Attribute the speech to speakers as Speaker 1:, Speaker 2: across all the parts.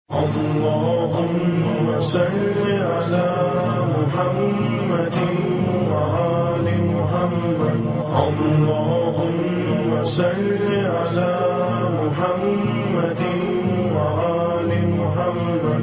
Speaker 1: اللهم صل على محمد وآل محمد. اللهم صل على محمد وآل محمد.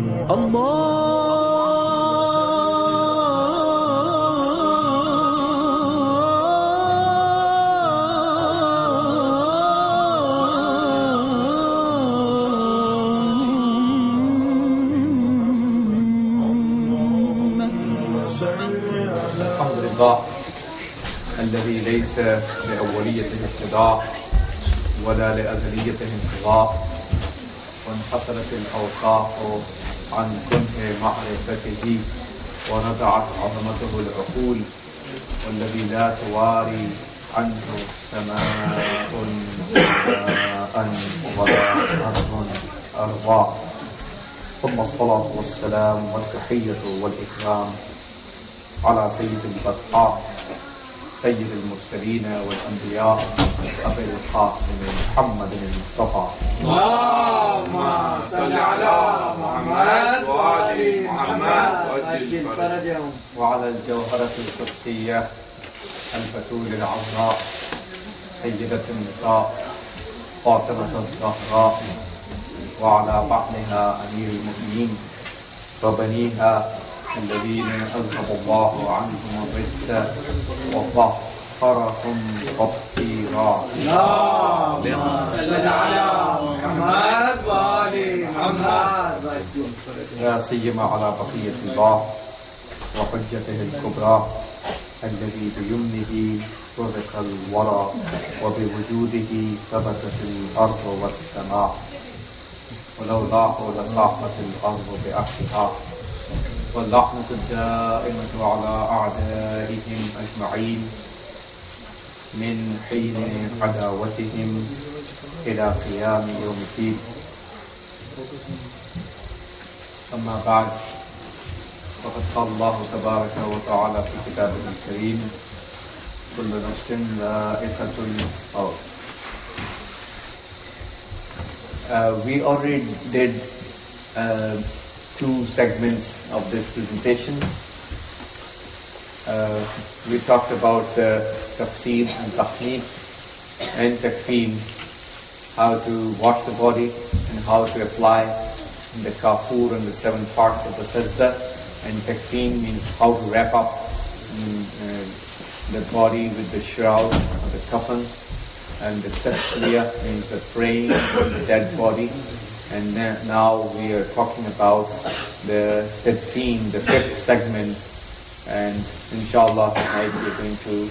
Speaker 2: الذي ليس لأوليته ابتداء ولا لأزليته انقضاء، وانحصرت الأوصاف عن كنه معرفته، ونزعت عظمته العقول، والذي لا تواري عنه سماء ولا أرض أرضا. ثم الصلاة والسلام والتحية والإكرام على سيد البرقاء سيد المرسلين والأنبياء أبي القاسم محمد المصطفى.
Speaker 3: اللهم صل على محمد وآل محمد وأجل فرجهم.
Speaker 2: وعلى الجوهرة القدسية البتول العذراء سيدة النساء فاطمة الزهراء، وعلى بعلها أمير المؤمنين وبنيها الذين أذهب الله عنهم الرجس وطهرهم تطهيرا.
Speaker 3: اللهم صل على محمد وآل محمد.
Speaker 2: لا سيما على بقية الله وحجته الكبرى الذي بيمنه رزق الورى وبوجوده ثبتت الأرض والسماء، ولولاه لصاحت الأرض بأهلها. واللعنة الدائمة على أعدائهم أجمعين من حين عداوتهم إلى قيام يوم الدين. أما بعد، فقد قال الله تبارك وتعالى في كتابه الكريم: كل نفس ذائقة الموت. We already did two segments of this presentation. We talked about tafsir and tahmeed and takfeen, how to wash the body and how to apply the kafur and the 7 parts of the sajda. And takfeen means how to wrap up the body with the shroud or the kafan. And the tasliya means the praying on the dead body. And now we are talking about the tadfeen, the 5th segment, and inshallah tonight we're going to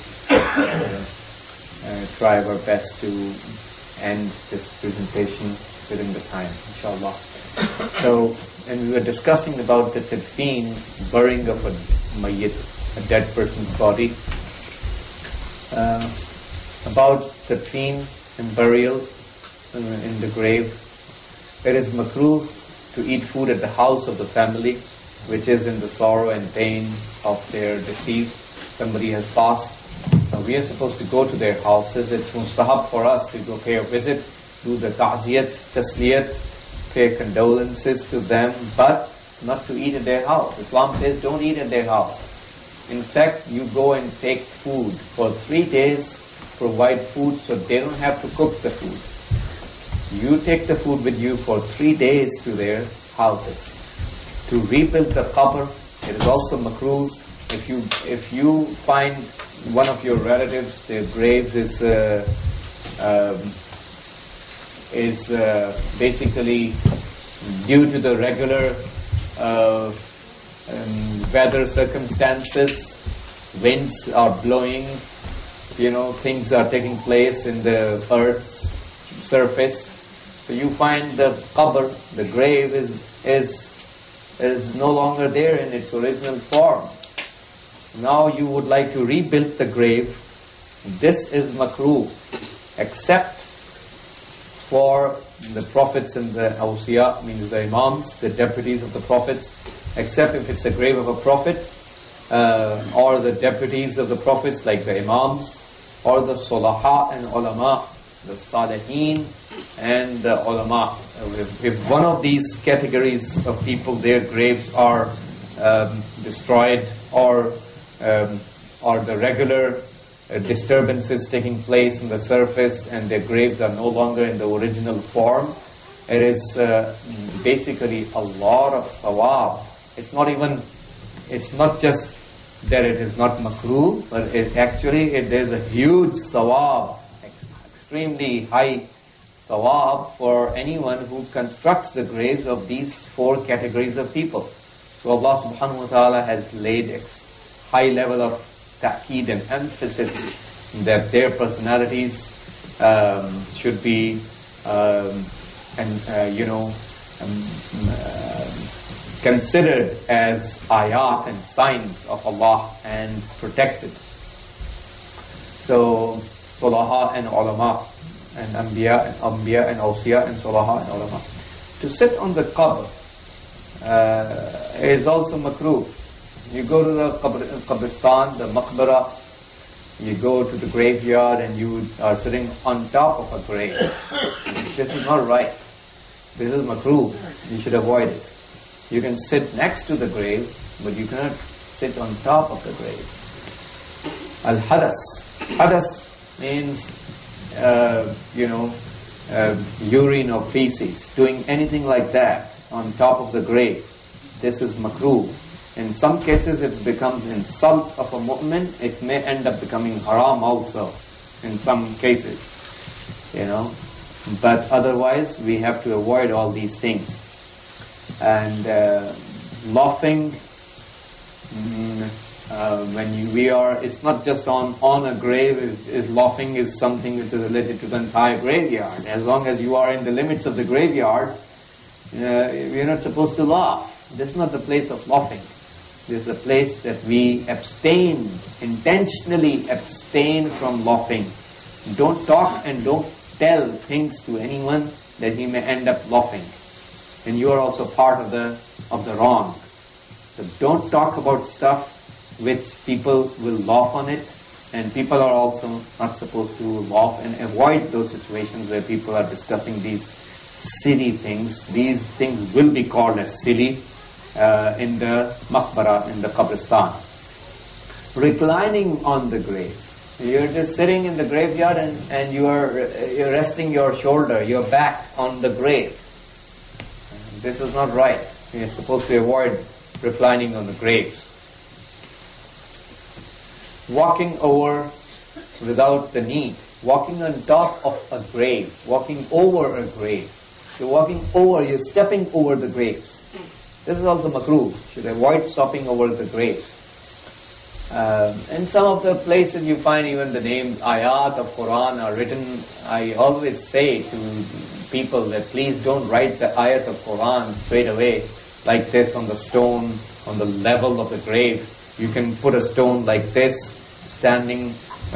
Speaker 2: try our best to end this presentation within the time, inshallah. So, and we were discussing about the tadfeen, burying of a mayyit, a dead person's body, about tadfeen and burial in the grave. It is makruh to eat food at the house of the family, which is in the sorrow and pain of their deceased. Somebody has passed. Now we are supposed to go to their houses. It's mustahab for us to go pay a visit, do the ta'ziyat, tasliyat, pay condolences to them, but not to eat at their house. Islam says don't eat at their house. In fact, you go and take food for 3 days, provide food so they don't have to cook the food. You take the food with you for 3 days to their houses. To rebuild the qabr, it is also makruh. If you find one of your relatives, their graves is basically due to the regular weather circumstances, winds are blowing, things are taking place in the earth's surface. So you find the qabr, the grave is no longer there in its original form. Now you would like to rebuild the grave. This is makruh, except for the prophets and the awsiya, means the imams, the deputies of the prophets, except if it's a grave of a prophet, or the deputies of the prophets like the imams, or the sulaha and ulama, the Salihin, and the Ulama. If one of these categories of people, their graves are destroyed, or the regular disturbances taking place in the surface and their graves are no longer in the original form, it is basically a lot of thawab. It's not just that it is not makruh, but there's a huge thawab, extremely high thawab for anyone who constructs the graves of these four categories of people. So Allah subhanahu wa ta'ala has laid a high level of ta'keed and emphasis that their personalities should be considered as ayat and signs of Allah and protected. So Sulaha and Ulama and Anbiya and Awsiya and Sulaha and Ulama. To sit on the qabr is also makruh. You go to the qabristan, the maqbara, you go to the graveyard and you are sitting on top of a grave. This is not right. This is makruh. You should avoid it. You can sit next to the grave, but you cannot sit on top of the grave. Al-hadas. Hadas means, urine or feces. Doing anything like that on top of the grave. This is makruh. In some cases it becomes insult of a mu'min. It may end up becoming haram also in some cases. But otherwise we have to avoid all these things. And laughing, it's not just on a grave. Laughing is something which is related to the entire graveyard. As long as you are in the limits of the graveyard, you're not supposed to laugh. This is not the place of laughing. This is a place that we intentionally abstain from laughing. Don't talk and don't tell things to anyone that he may end up laughing. And you are also part of the wrong. So don't talk about stuff which people will laugh on it, and people are also not supposed to laugh, and avoid those situations where people are discussing these silly things. These things will be called as silly in the maqbara, in the qabristan. Reclining on the grave. You're just sitting in the graveyard and you're resting your shoulder, your back on the grave. This is not right. You're supposed to avoid reclining on the graves. Walking over without the need. Walking on top of a grave. Walking over a grave. You're stepping over the graves. This is also makruh. Should avoid stopping over the graves. In some of the places you find even the names ayat of Quran are written. I always say to people that please don't write the ayat of Quran straight away like this on the stone, on the level of the grave. You can put a stone like this, standing,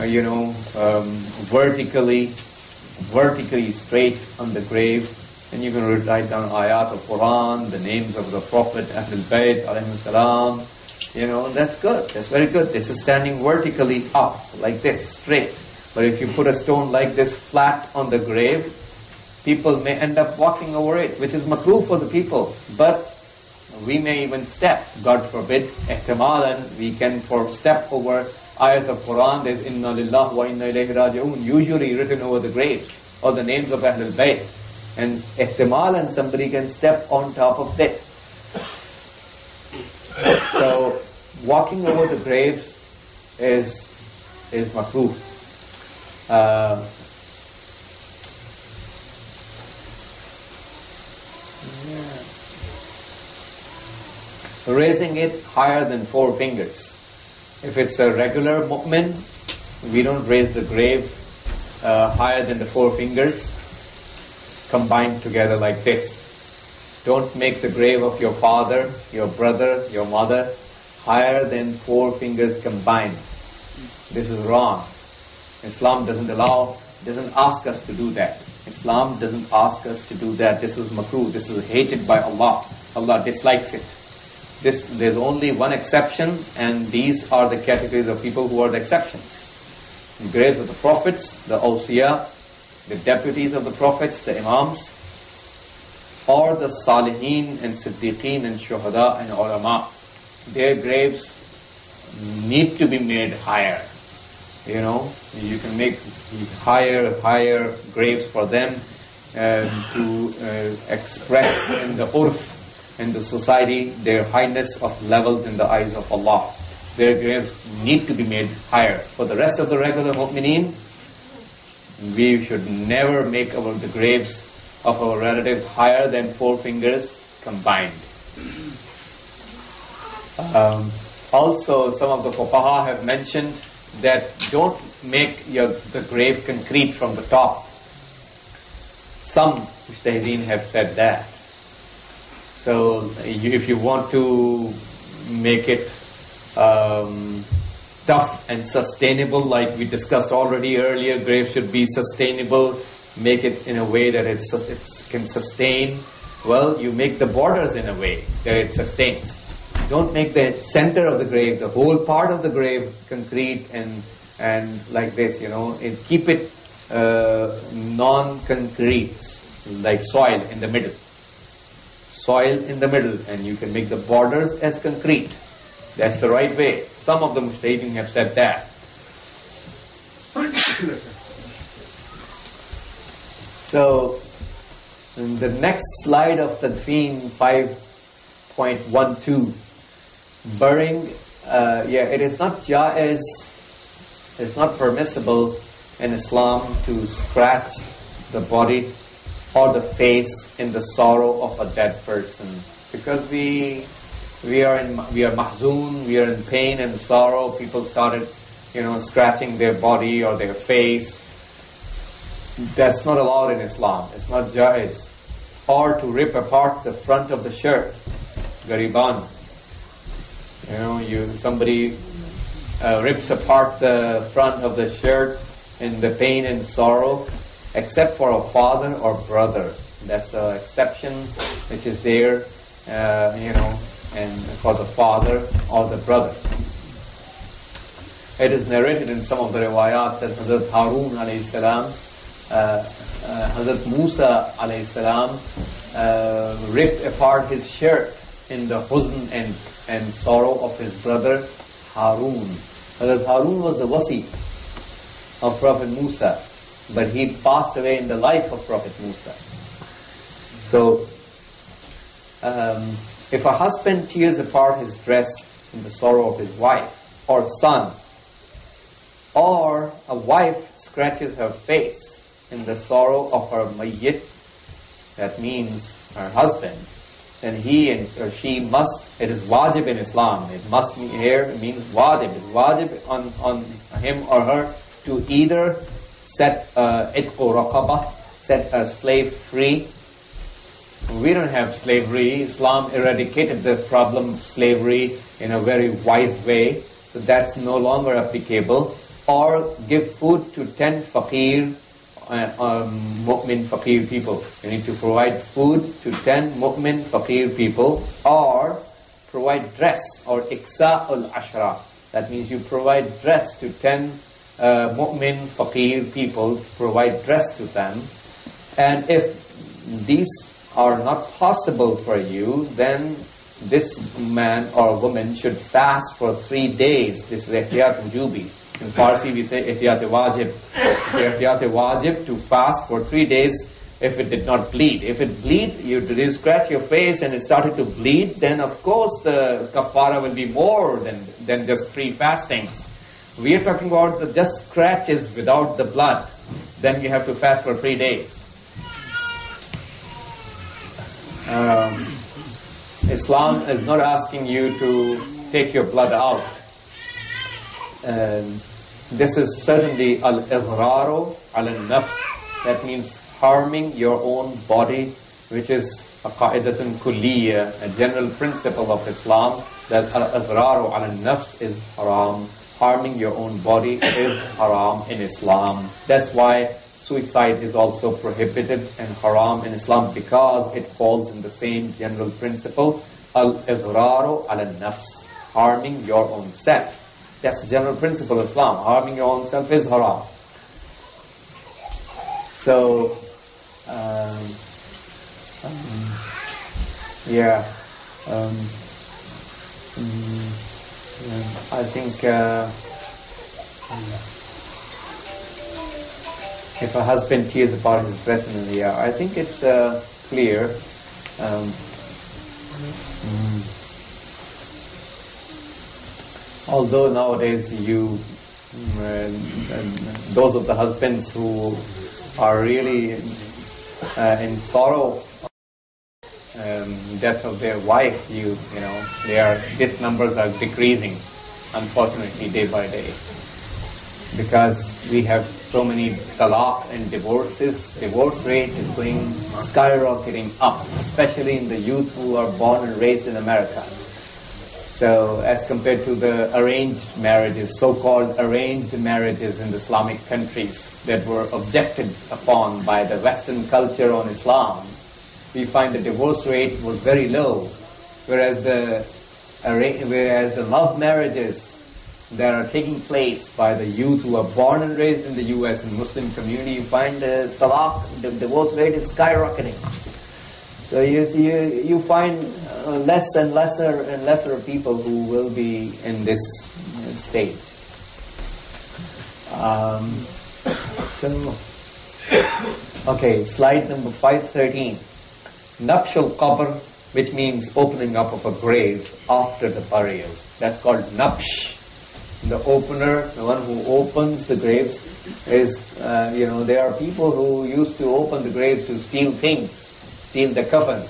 Speaker 2: vertically straight on the grave. And you can write down ayat of Quran, the names of the Prophet, Ahlul Bayt, alayhi salam. That's good. That's very good. This is standing vertically up, like this, straight. But if you put a stone like this flat on the grave, people may end up walking over it, which is makruh for the people. But we may even step, God forbid, ihtimalan, we can step over ayat of Quran. There's inna lillah wa inna ilayhi raji'un, usually written over the graves, or the names of Ahlul Bayt. And ihtimalan, somebody can step on top of it. So, walking over the graves is makruh. Raising it higher than 4 fingers. If it's a regular mu'min, we don't raise the grave higher than the 4 fingers combined together like this. Don't make the grave of your father, your brother, your mother higher than 4 fingers combined. This is wrong. Islam doesn't ask us to do that. Islam doesn't ask us to do that. This is makruh. This is hated by Allah. Allah dislikes it. There's only one exception, and these are the categories of people who are the exceptions. The graves of the prophets, the awsiya, the deputies of the prophets, the imams, or the salihin and siddiqeen and shuhada and ulama. Their graves need to be made higher. You can make higher graves for them to express in the urf, in the society, their highness of levels in the eyes of Allah. Their graves need to be made higher. For the rest of the regular mu'mineen, we should never make the graves of our relatives higher than 4 fingers combined. Also, some of the fuqaha have mentioned that don't make the grave concrete from the top. Some mujtahideen have said that. So, if you want to make it tough and sustainable, like we discussed already earlier, grave should be sustainable. Make it in a way that it can sustain. Well, you make the borders in a way that it sustains. Don't make the center of the grave, the whole part of the grave, concrete and like this, and keep it non-concrete, like soil in the middle. Soil in the middle, and you can make the borders as concrete. That's the right way. Some of the mujtahideen have said that. So, in the next slide of Tadfeen 5.12, burying, it is not jaiz, it's not permissible in Islam to scratch the body or the face in the sorrow of a dead person, because we are mahzoon, we are in pain and sorrow. People started, scratching their body or their face. That's not allowed in Islam. It's not jaiz. Or to rip apart the front of the shirt, gariban. Somebody rips apart the front of the shirt in the pain and sorrow, except for a father or brother. That's the exception which is there, and for the father or the brother. It is narrated in some of the riwayat that Hazrat Harun alayhi salam, Hazrat Musa alayhi salam, ripped apart his shirt in the huzn and sorrow of his brother Harun. Hazrat Harun was the wasi of Prophet Musa, but he passed away in the life of Prophet Musa. So, if a husband tears apart his dress in the sorrow of his wife or son, or a wife scratches her face in the sorrow of her mayyit, that means her husband, then he or she must, it is wajib in Islam, it must mean here, it means wajib. It's wajib on him or her to either set itqu raqabah, set a slave free. We don't have slavery. Islam eradicated the problem of slavery in a very wise way, so that's no longer applicable. Or give food to 10 faqir, mu'min faqir people. You need to provide food to 10 mu'min faqir people, or provide dress, or iksa'ul ashra. That means you provide dress to 10 mu'min faqir people, provide dress to them. And if these are not possible for you, then this man or woman should fast for 3 days. This is ihtiyat wujubi. In Farsi we say ihtiyat wajib. Ihtiyat wajib to fast for 3 days if it did not bleed. If it bleed, you scratch your face and it started to bleed, then of course the kafara will be more than just 3 fastings. We are talking about the just scratches without the blood. Then you have to fast for 3 days. Islam is not asking you to take your blood out. This is certainly al-ighraru al-nafs. That means harming your own body, which is a qa'idatun kulliyya, a general principle of Islam, that al-ighraru al-nafs is haram. Harming your own body is haram in Islam. That's why suicide is also prohibited and haram in Islam, because it falls in the same general principle, al-ighraru al-nafs, harming your own self. That's the general principle of Islam. Harming your own self is haram. So, I think if a husband tears about his breast in the air, I think it's clear. Although nowadays those of the husbands who are really in sorrow death of their wife, these numbers are decreasing, unfortunately, day by day, because we have so many talaq and divorces. Divorce rate is going skyrocketing up, especially in the youth who are born and raised in America. So as compared to the arranged marriages, so-called arranged marriages in the Islamic countries that were objected upon by the Western culture on Islam, we find the divorce rate was very low, whereas the love marriages that are taking place by the youth who are born and raised in the U.S. and Muslim community, you find the talaq, the divorce rate is skyrocketing. So you find less and lesser people who will be in this stage. Okay, slide number 513. Nabshul Qabr, which means opening up of a grave after the burial. That's called Nabsh. The opener, the one who opens the graves, is, there are people who used to open the graves to steal things, steal the coffin.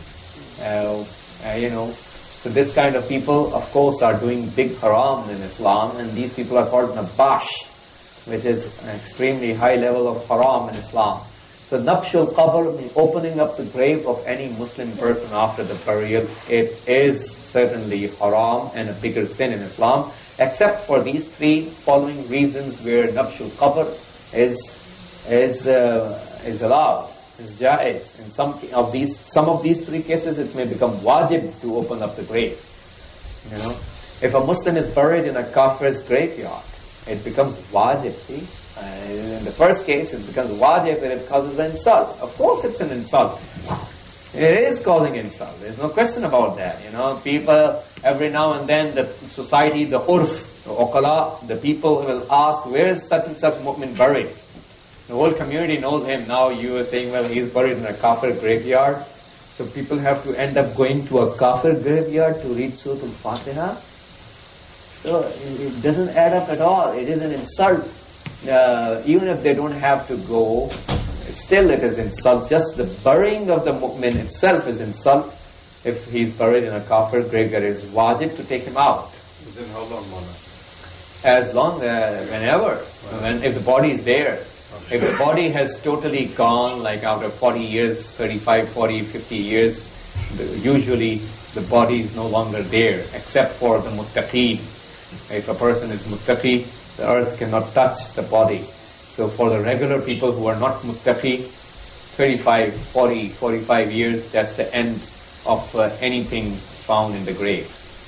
Speaker 2: So this kind of people, of course, are doing big haram in Islam, and these people are called Nabash, which is an extremely high level of haram in Islam. So Nabshul Qabr, the opening up the grave of any Muslim person after the burial, it is certainly haram and a bigger sin in Islam, except for these three following reasons where Nabshul Qabr is allowed, is jaiz. In some of these three cases, it may become wajib to open up the grave. If a Muslim is buried in a kafir's graveyard, it becomes wajib. See, in the first case, it becomes wajib and it causes an insult. Of course, it's an insult. It is causing insult. There's no question about that. People every now and then, the society, the urf, the uqala, the people will ask, where is such and such mu'min buried? The whole community knows him. Now you are saying, well, he's buried in a kafir graveyard. So people have to end up going to a kafir graveyard to read Surah Al-Fatiha. So it doesn't add up at all. It is an insult. Even if they don't have to go, still it is insult. Just the burying of the mu'min itself is insult. If he's buried in a kafir graveyard, it is wajib to take him out.
Speaker 4: Within how long, Mawlana?
Speaker 2: As long as, whenever. If the body is there. If the body has totally gone, like after 40 years, 35, 40, 50 years, usually the body is no longer there, except for the muttaqeen. If a person is muttaqi, the earth cannot touch the body. So for the regular people who are not muttaqi, 35, 40, 45 years, that's the end of anything found in the grave.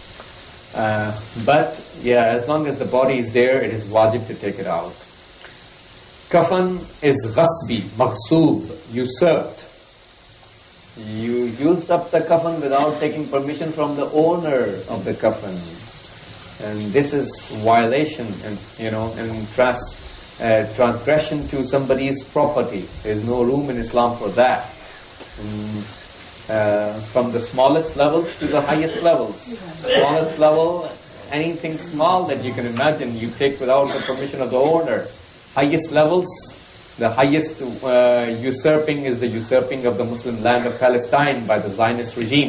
Speaker 2: But as long as the body is there, it is wajib to take it out. Kafan is ghasbi, maghsoob, usurped. You used up the kafan without taking permission from the owner of the kafan. And this is violation and transgression to somebody's property. There is no room in Islam for that. From the smallest levels to the highest levels. Smallest level, anything small that you can imagine, you take without the permission of the owner. Highest levels, the highest usurping is the usurping of the Muslim land of Palestine by the Zionist regime.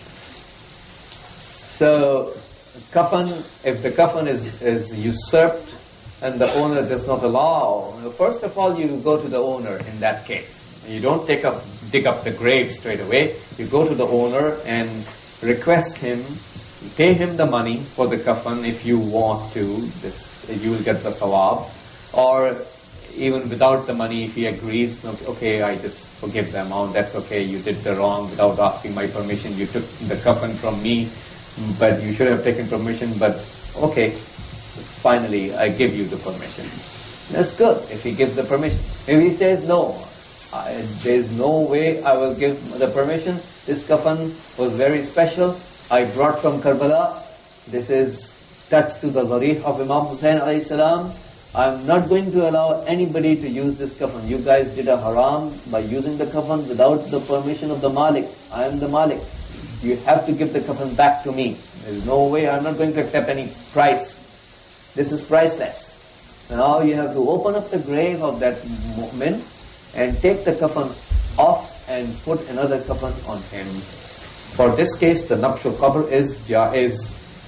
Speaker 2: So, kafan, if the kafan is usurped and the owner does not allow, first of all you go to the owner in that case. You don't dig up the grave straight away. You go to the owner and request him, pay him the money for the kafan if you want to. You will get the sawab. Or even without the money, if he agrees, okay, I just forgive the amount, that's okay, you did the wrong without asking my permission, you took the kafan from me, but you should have taken permission, but okay, finally I give you the permission. That's good, if he gives the permission. If he says, no, There is no way I will give the permission. This kafan was very special. I brought from Karbala. This is touched to the zarih of Imam Hussain alayhi salam. I'm not going to allow anybody to use this kafan. You guys did a haram by using the kafan without the permission of the Malik. I am the Malik. You have to give the kafan back to me. There's no way. I'm not going to accept any price. This is priceless. Now you have to open up the grave of that mu'min and take the kafan off and put another kafan on him. For this case, the naqshul qabr is jaiz.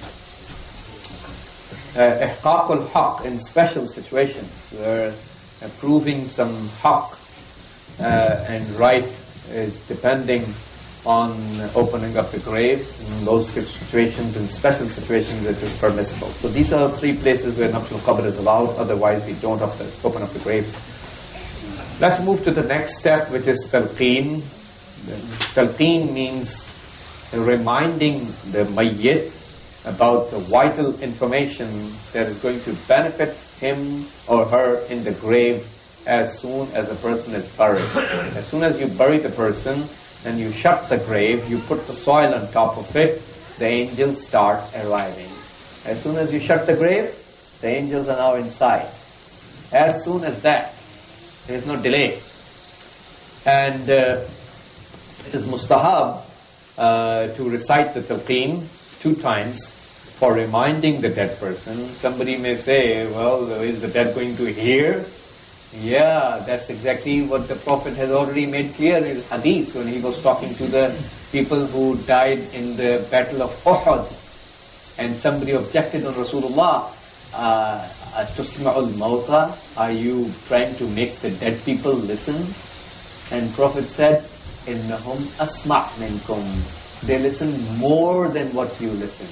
Speaker 2: Ihqaq al-haq in special situations where proving some haq and right is depending on opening up the grave. In those situations, in special situations, it is permissible. So these are 3 places where naqshul qabr is allowed. Otherwise, we don't have to open up the grave. Let's move to the next step, which is talqeen. Talqeen means reminding the mayyit about the vital information that is going to benefit him or her in the grave as soon as the person is buried. As soon as you bury the person and you shut the grave, you put the soil on top of it, the angels start arriving. As soon as you shut the grave, the angels are now inside. As soon as that, there is no delay. And it is mustahab to recite the talqeen 2 times for reminding the dead person. Somebody may say, well, is the dead going to hear? Yeah, that's exactly what the Prophet has already made clear in his hadith when he was talking to the people who died in the battle of Uhud. And somebody objected on Rasulullah, Tusma'ul Mawta, are you trying to make the dead people listen? And Prophet said, Innahum asma' minkum. They listen more than what you listen.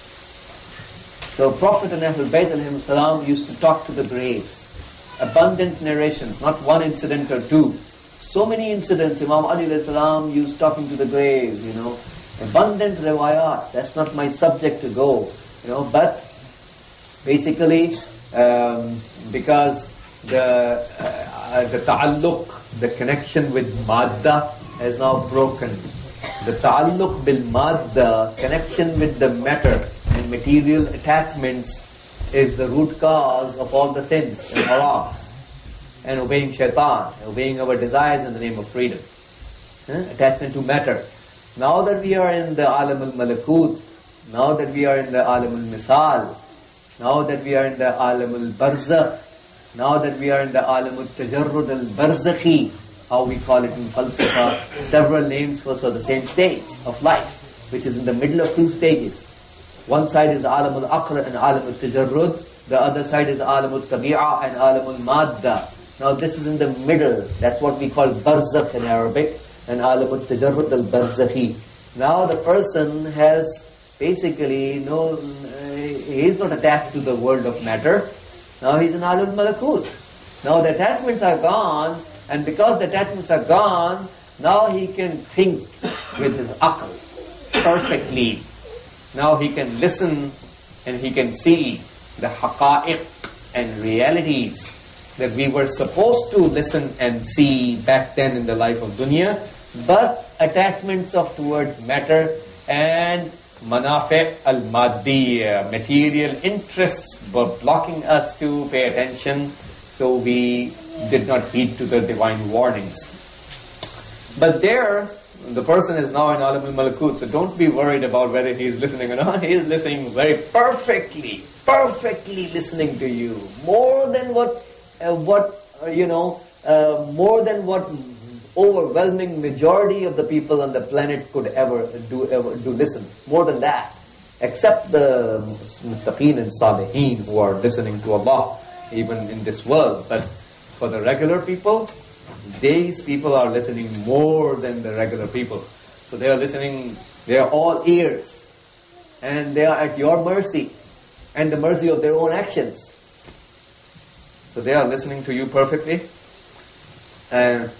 Speaker 2: So Prophet and Ahlul Bayt alayhim salam used to talk to the graves. Abundant narrations, not 1 incident or 2. So many incidents. Imam Ali alayhi salam used talking to the graves, Abundant riwayat. That's not my subject to go, but basically, because the ta'alluq, the connection with madda has now broken. The ta'alluq bil madda, connection with the matter and material attachments, is the root cause of all the sins and harams. And obeying shaitan, obeying our desires in the name of freedom. Attachment to matter. Now that we are in the alam al-malakut, now that we are in the alam al-misal, now that we are in the alam al-barzakh, now that we are in the alam al-tajarrud al-barzakhi, how we call it in falsafa, several names for the same stage of life, which is in the middle of 2 stages. One side is alam al-aqra and alam al-tajarrud, the other side is alam al-tabi'a and alam al-madda. Now this is in the middle, that's what we call barzakh in Arabic, and alam al-tajarrud al-barzakhi. Now the person has basically he is not attached to the world of matter. Now he's in alam al-malakut. Now the attachments are gone, and because the attachments are gone, now he can think with his aql perfectly. Now he can listen and he can see the haqa'iq and realities that we were supposed to listen and see back then in the life of dunya, but attachments of towards matter and manafi' al-maddiya, material interests, were blocking us to pay attention, so we did not heed to the divine warnings. But there, the person is now in alam al-malakut, so don't be worried about whether he is listening or not. He is listening very perfectly listening to you, more than what overwhelming majority of the people on the planet could ever do listen. More than that, except the mustaqeen and salihin who are listening to Allah even in this world. But for the regular people, these people are listening more than the regular people. So they are listening, they are all ears, and they are at your mercy and the mercy of their own actions. So they are listening to you perfectly. And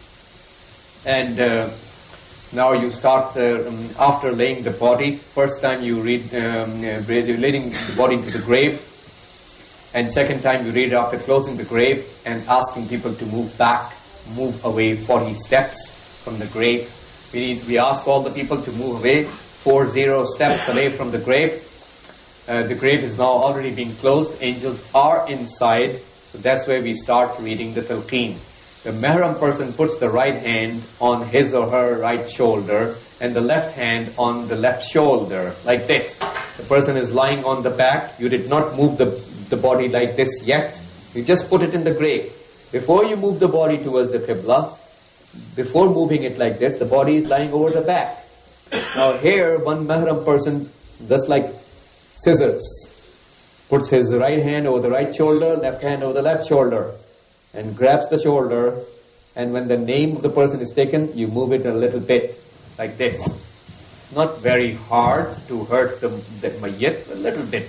Speaker 2: now you start, after laying the body, first time you read, leading the body to the grave, and second time you read after closing the grave and asking people to move back move away 40 steps from the grave. We ask all the people to move away 40 steps away from the grave. The grave is now already being closed. Angels are inside. So that's where we start reading the talqeen. The mahram person puts the right hand on his or her right shoulder and the left hand on the left shoulder, like this. The person is lying on the back. You did not move the body like this yet. You just put it in the grave. Before you move the body towards the Qibla, before moving it like this, the body is lying over the back. Now here, one mahram person, just like scissors, puts his right hand over the right shoulder, left hand over the left shoulder, and grabs the shoulder, and when the name of the person is taken, you move it a little bit, like this. Not very hard to hurt the mayyit, a little bit.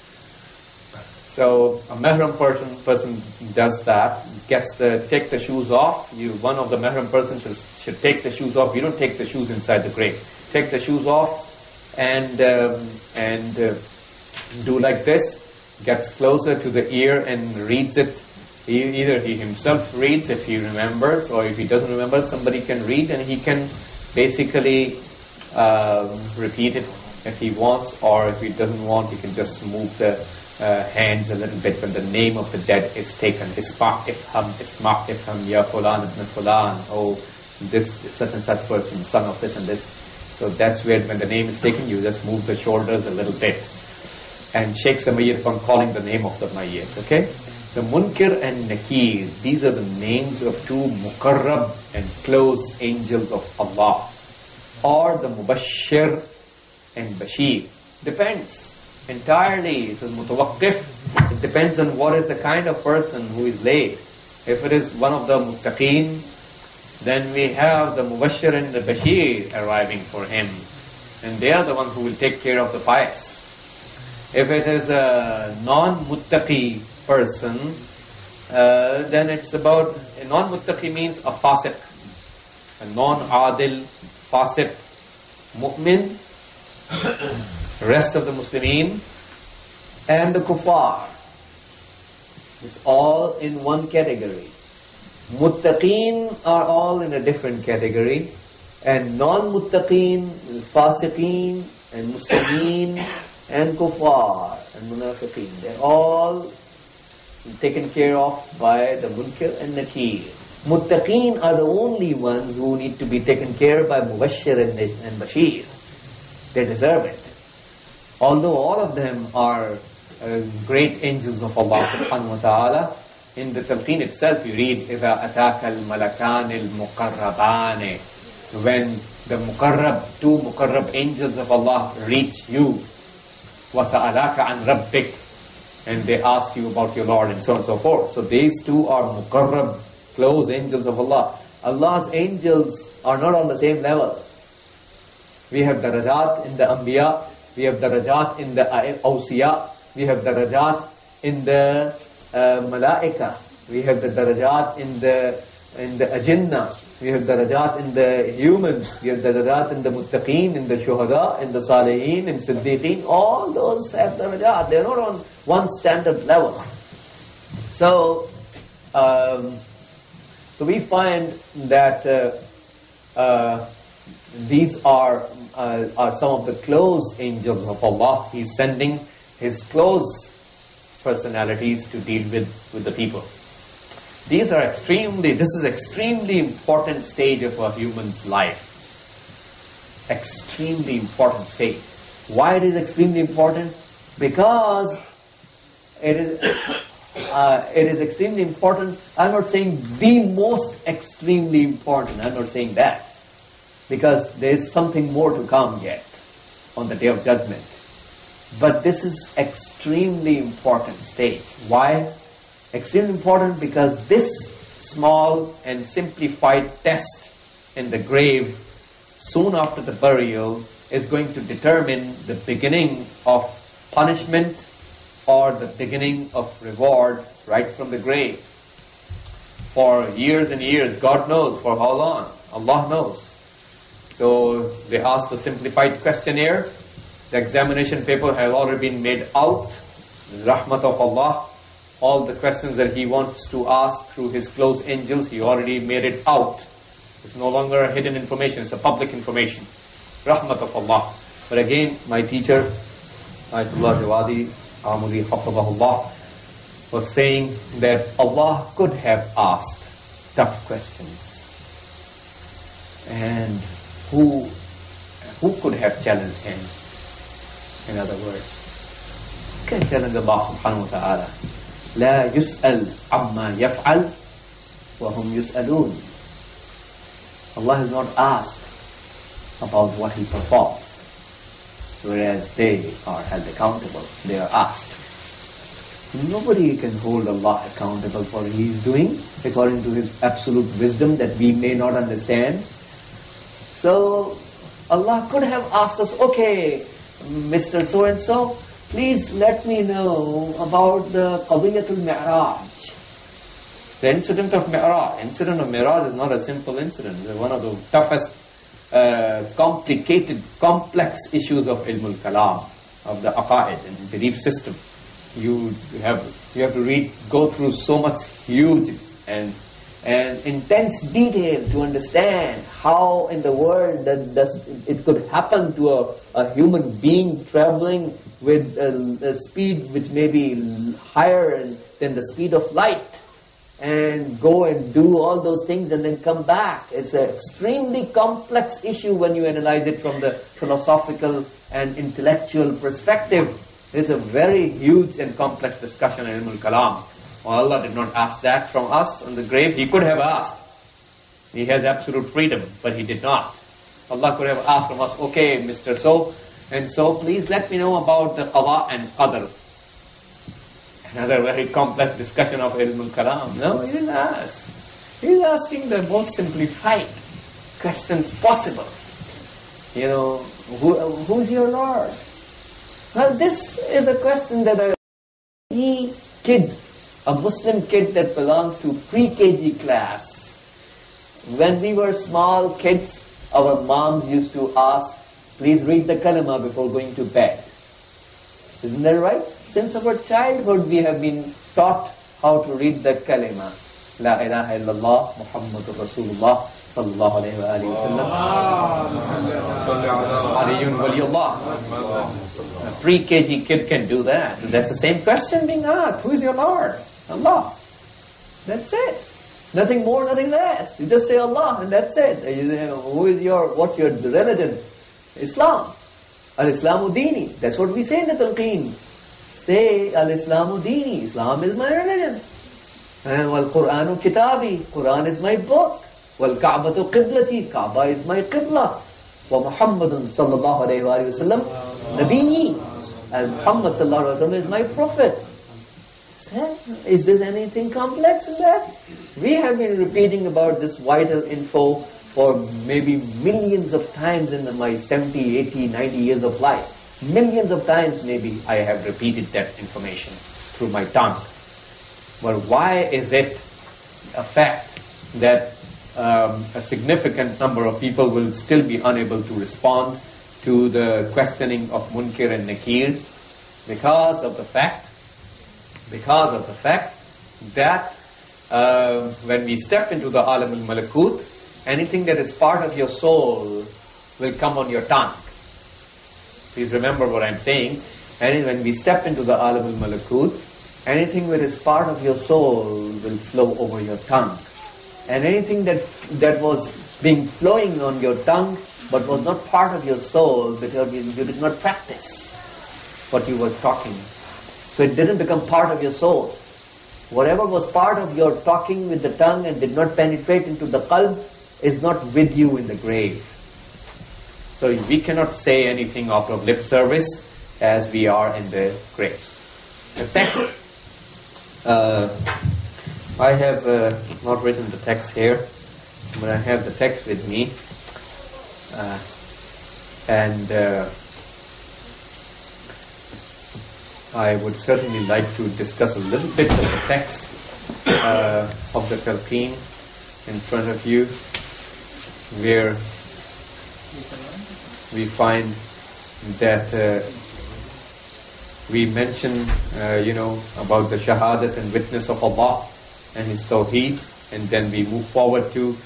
Speaker 2: So a mahram person does that, take the shoes off. One of the mahram person should take the shoes off. You don't take the shoes inside the grave. Take the shoes off and do like this. Gets closer to the ear and reads it. Either he himself reads if he remembers, or if he doesn't remember, somebody can read and he can basically repeat it if he wants, or if he doesn't want, he can just move the hands a little bit when the name of the dead is taken. Isma' ifham, ya fulan ibn fulan, oh, this such and such person, son of this and this. So that's where when the name is taken, you just move the shoulders a little bit and shakes the mayyit upon calling the name of the mayyit. Okay? The Munkir and Nakir, these are the names of two Muqarrab and close angels of Allah. Or the Mubashshir and Bashir. Depends. Entirely, it is mutawaqqif. It depends on what is the kind of person who is late. If it is one of the muttaqeen, then we have the Mubashshir and the Bashir arriving for him. And they are the ones who will take care of the pious. If it is a non-muttaqi person, then it's about, a non-muttaqi means a fasiq, a non-adil, fasiq, mu'min, rest of the Muslimin, and the kuffar. It's all in one category. Muttaqeen are all in a different category, and non-muttaqeen, fasiqeen, and Muslimin, and kuffar, and munafiqeen, they're all taken care of by the Munkir and Nakir. Muttaqeen are the only ones who need to be taken care of by Mubashshir and Bashir. They deserve it. Although all of them are great angels of Allah subhanahu wa ta'ala, in the talqeen itself you read, إِذَا أَتَاكَ الْمَلَكَانِ الْمُقَرَّبَانِ. When the two Muqarrab angels of Allah reach you, وَسَأَلَاكَ عَنْ رَبِّكَ, and they ask you about your Lord, and so on and so forth. So these two are Muqarrab, close angels of Allah. Allah's angels are not on the same level. We have darajat in the Anbiya, we have darajat in the Awsiya, we have darajat in the Malaika, we have the darajat in the Ajinna, we have darajat in the humans, we have darajat in the Muttaqeen, in the Shuhada, in the Salihin, in Siddiqeen. All those have darajat. They are not on one standard level. So we find that these are some of the close angels of Allah. He's sending His close personalities to deal with the people. This is extremely important stage of a human's life. Extremely important stage. Why it is extremely important? Because it is extremely important. I'm not saying the most extremely important. I'm not saying that. Because there is something more to come yet on the Day of Judgment. But this is extremely important stage. Why? Extremely important because this small and simplified test in the grave soon after the burial is going to determine the beginning of punishment or the beginning of reward right from the grave. For years and years, God knows for how long, Allah knows. So they asked the simplified questionnaire. The examination paper has already been made out. The rahmat of Allah. all the questions that he wants to ask through his close angels, he already made it out. It's no longer a hidden information, it's a public information. Rahmat of Allah. But again, my teacher, Ayatollah Jawadi Amuli Hafizahullah, was saying that Allah could have asked tough questions. And who could have challenged him? In other words, who can challenge Allah subhanahu wa ta'ala? لا يسأل عما يفعل وهم يسألون. Allah is not asked about what he performs, whereas they are held accountable. They are asked. Nobody can hold Allah accountable for what he is doing according to his absolute wisdom that we may not understand. So Allah could have asked us, okay, Mr. So-and-so, please let me know about the Qadiyatul Mi'raj. The incident of Mi'raj. Incident of Mi'raj is not a simple incident. It's one of the toughest, complicated, complex issues of Ilm al-Kalam, of the Aqaid and belief system. You have to go through so much huge and intense detail to understand how in the world it could happen to a human being traveling with a speed which may be higher than the speed of light, and go and do all those things and then come back. It's an extremely complex issue when you analyze it from the philosophical and intellectual perspective. It's a very huge and complex discussion in Ilm al-Kalam. Well, Allah did not ask that from us on the grave. He could have asked. He has absolute freedom, but He did not. Allah could have asked from us, okay, Mr. So-and-so, please let me know about the Qada and Qadr. Another very complex discussion of Ilm al-Kalam. No, He didn't ask. He's asking the most simplified questions possible. You know, who's your Lord? Well, this is a question that a Muslim kid that belongs to pre-KG class. When we were small kids, our moms used to ask, please read the kalima before going to bed. Isn't that right? Since our childhood we have been taught how to read the kalima. La ilaha illallah Muhammadur Rasulullah sallallahu alayhi wa alihi wa sallam. Aliyun waliyullah. A pre-KG kid can do that. That's the same question being asked. Who is your Lord? Allah. That's it. Nothing more, nothing less. You just say Allah and that's it. What's your religion? Islam. Al-Islamu Dini. That's what we say in the Talqeen. Say Al-Islamu Dini. Islam is my religion. And Wal-Qur'anu Kitabi. Quran is my book. Wal-Ka'batu Qiblati. Kaaba is my Qibla. Wa Muhammadun sallallahu alayhi wa sallam Nabiyyi. And Muhammad sallallahu alayhi wa sallam is my prophet. Is there anything complex in that? We have been repeating about this vital info for maybe millions of times in my 70, 80, 90 years of life. Millions of times maybe I have repeated that information through my tongue. But why is it a fact that a significant number of people will still be unable to respond to the questioning of Munkir and Nakir? Because of the fact that when we step into the Alam al-Malakut, anything that is part of your soul will come on your tongue. Please remember what I'm saying. And when we step into the Alam al-Malakut, anything that is part of your soul will flow over your tongue. And anything that was flowing on your tongue but was not part of your soul because you did not practice what you were talking. So it didn't become part of your soul. Whatever was part of your talking with the tongue and did not penetrate into the qalb is not with you in the grave. So we cannot say anything out of lip service as we are in the graves. The text, I have not written the text here, but I have the text with me. I would certainly like to discuss a little bit of the text of the Talqeen in front of you, where we find that we mention, about the shahadat and witness of Allah and His Tawheed, and then we move forward to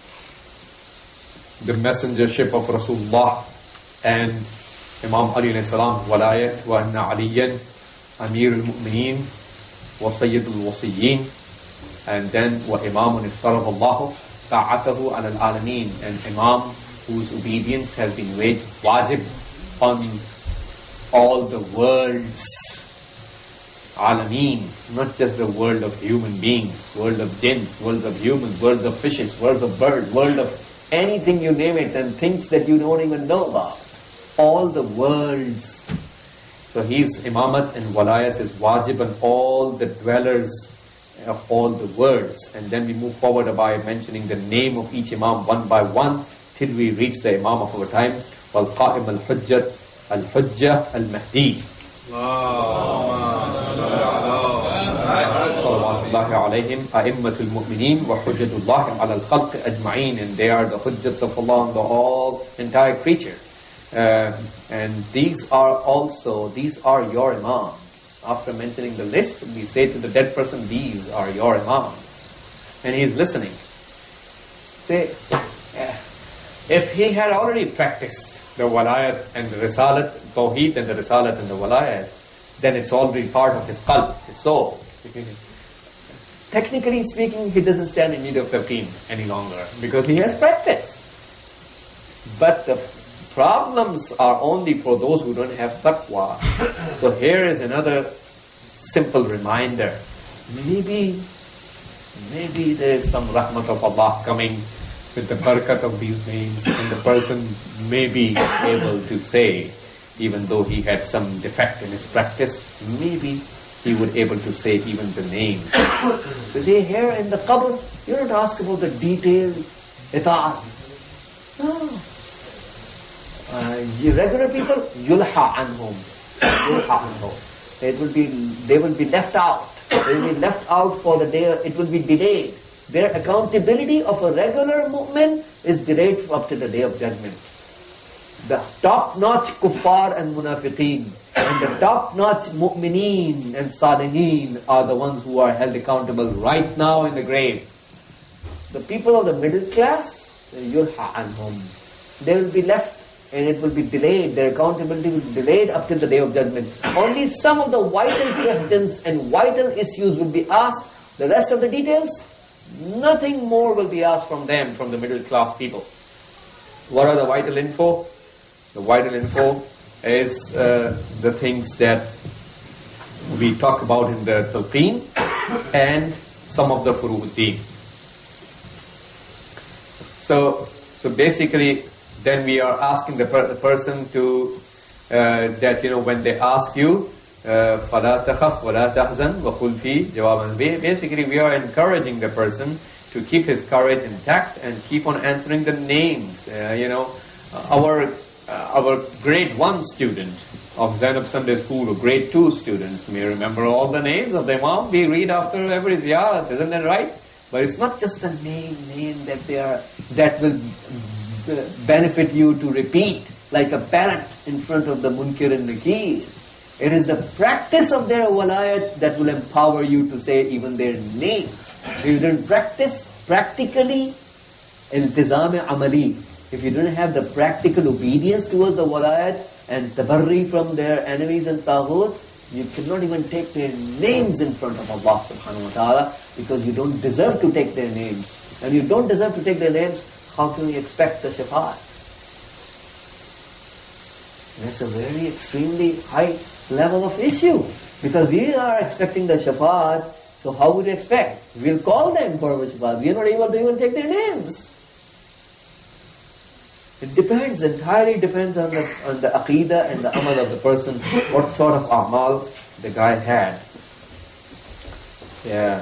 Speaker 2: the messengership of Rasulullah and Imam Ali alayhi salam, walayat wa anna aliyan amir al-mu'mineen wa sayyid al-wasiyyin, and then wa imamun iftarad Allah ta'atahu ala al-alameen, and Imam whose obedience has been made wajib on all the worlds, alameen, not just the world of human beings, world of jinns, worlds of humans, worlds of fishes, worlds of birds, world of anything you name it, and things that you don't even know about. All the worlds. So his imamat and walayat is wajib on all the dwellers of all the worlds. And then we move forward by mentioning the name of each imam one by one till we reach the imam of our time. Wal-Qa'im al-Hujjat al-Hujjah al-Mahdi. Salawatullahi alayhim a'immatul mu'mineen wa hujjatullahi ala al-khalq ajma'een. And they are the hujjats of Allah on the all entire creature. And these are your imams. After mentioning the list, we say to the dead person, these are your imams. And he is listening. Say, if he had already practiced the walayat and the risalat, tawheed and the risalat and the walayat, then it's already part of his qalb, his soul. Technically speaking, he doesn't stand in need of talqeen any longer because he has practiced. But the problems are only for those who don't have taqwa. So here is another simple reminder. Maybe there is some rahmat of Allah coming with the barakat of these names, and the person may be able to say, even though he had some defect in his practice, maybe he would able to say even the names. So see, here in the qabr, you don't ask about the detailed ita'at. No. Regular people, yulha anhum. They will be left out. They will be left out for the day. It will be delayed. Their accountability of a regular mu'min is delayed up to the day of judgment. The top-notch kuffar and munafiqeen and the top-notch mu'mineen and salihin are the ones who are held accountable right now in the grave. The people of the middle class, yulha anhum. They will be left and it will be delayed. Their accountability will be delayed up till the day of judgment. Only some of the vital questions and vital issues will be asked. The rest of the details, nothing more will be asked from them, from the middle class people. What are the vital info? The vital info is the things that we talk about in the talqeen and some of the furu'uddin. So basically, then we are asking the person to that when they ask you فَلَا تَخَفْ وَلَا تَحْزَنْ وَقُلْ فِي جَوَابًا. Basically, we are encouraging the person to keep his courage intact and keep on answering the names. Our grade 1 student of Zainab Sunday School, or grade 2 students may remember all the names of the Imam. We read after every ziyarat, isn't that right? But it's not just the name that will benefit you to repeat like a parrot in front of the Munkir and Nakir. It is the practice of their walayat that will empower you to say even their names. If you don't practice practically, iltizam amali, if you don't have the practical obedience towards the walayat and tabarri from their enemies and taghut, you cannot even take their names in front of Allah subhanahu wa ta'ala, because you don't deserve to take their names. And you don't deserve to take their names, how can we expect the shafaat? That's a very extremely high level of issue, because we are expecting the shafaat. So how would you expect? We'll call them for shafaat. We are not able to even take their names. It depends, entirely depends on the aqidah and the amal of the person, what sort of amal the guy had. Yeah.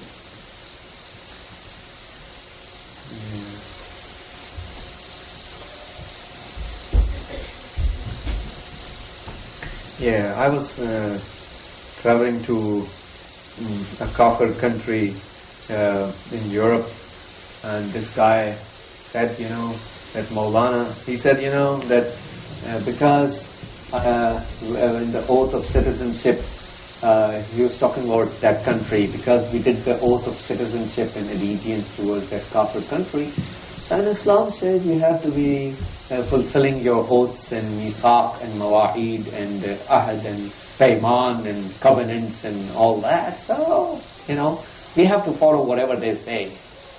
Speaker 2: Yeah, I was traveling to a Kafir country in Europe, and this guy said, that Maulana, he said, that because in the oath of citizenship, he was talking about that country because we did the oath of citizenship and allegiance towards that kafir country. And Islam says you have to be fulfilling your oaths and misaq and mawa'id and ahad and payman and covenants and all that. So, we have to follow whatever they say.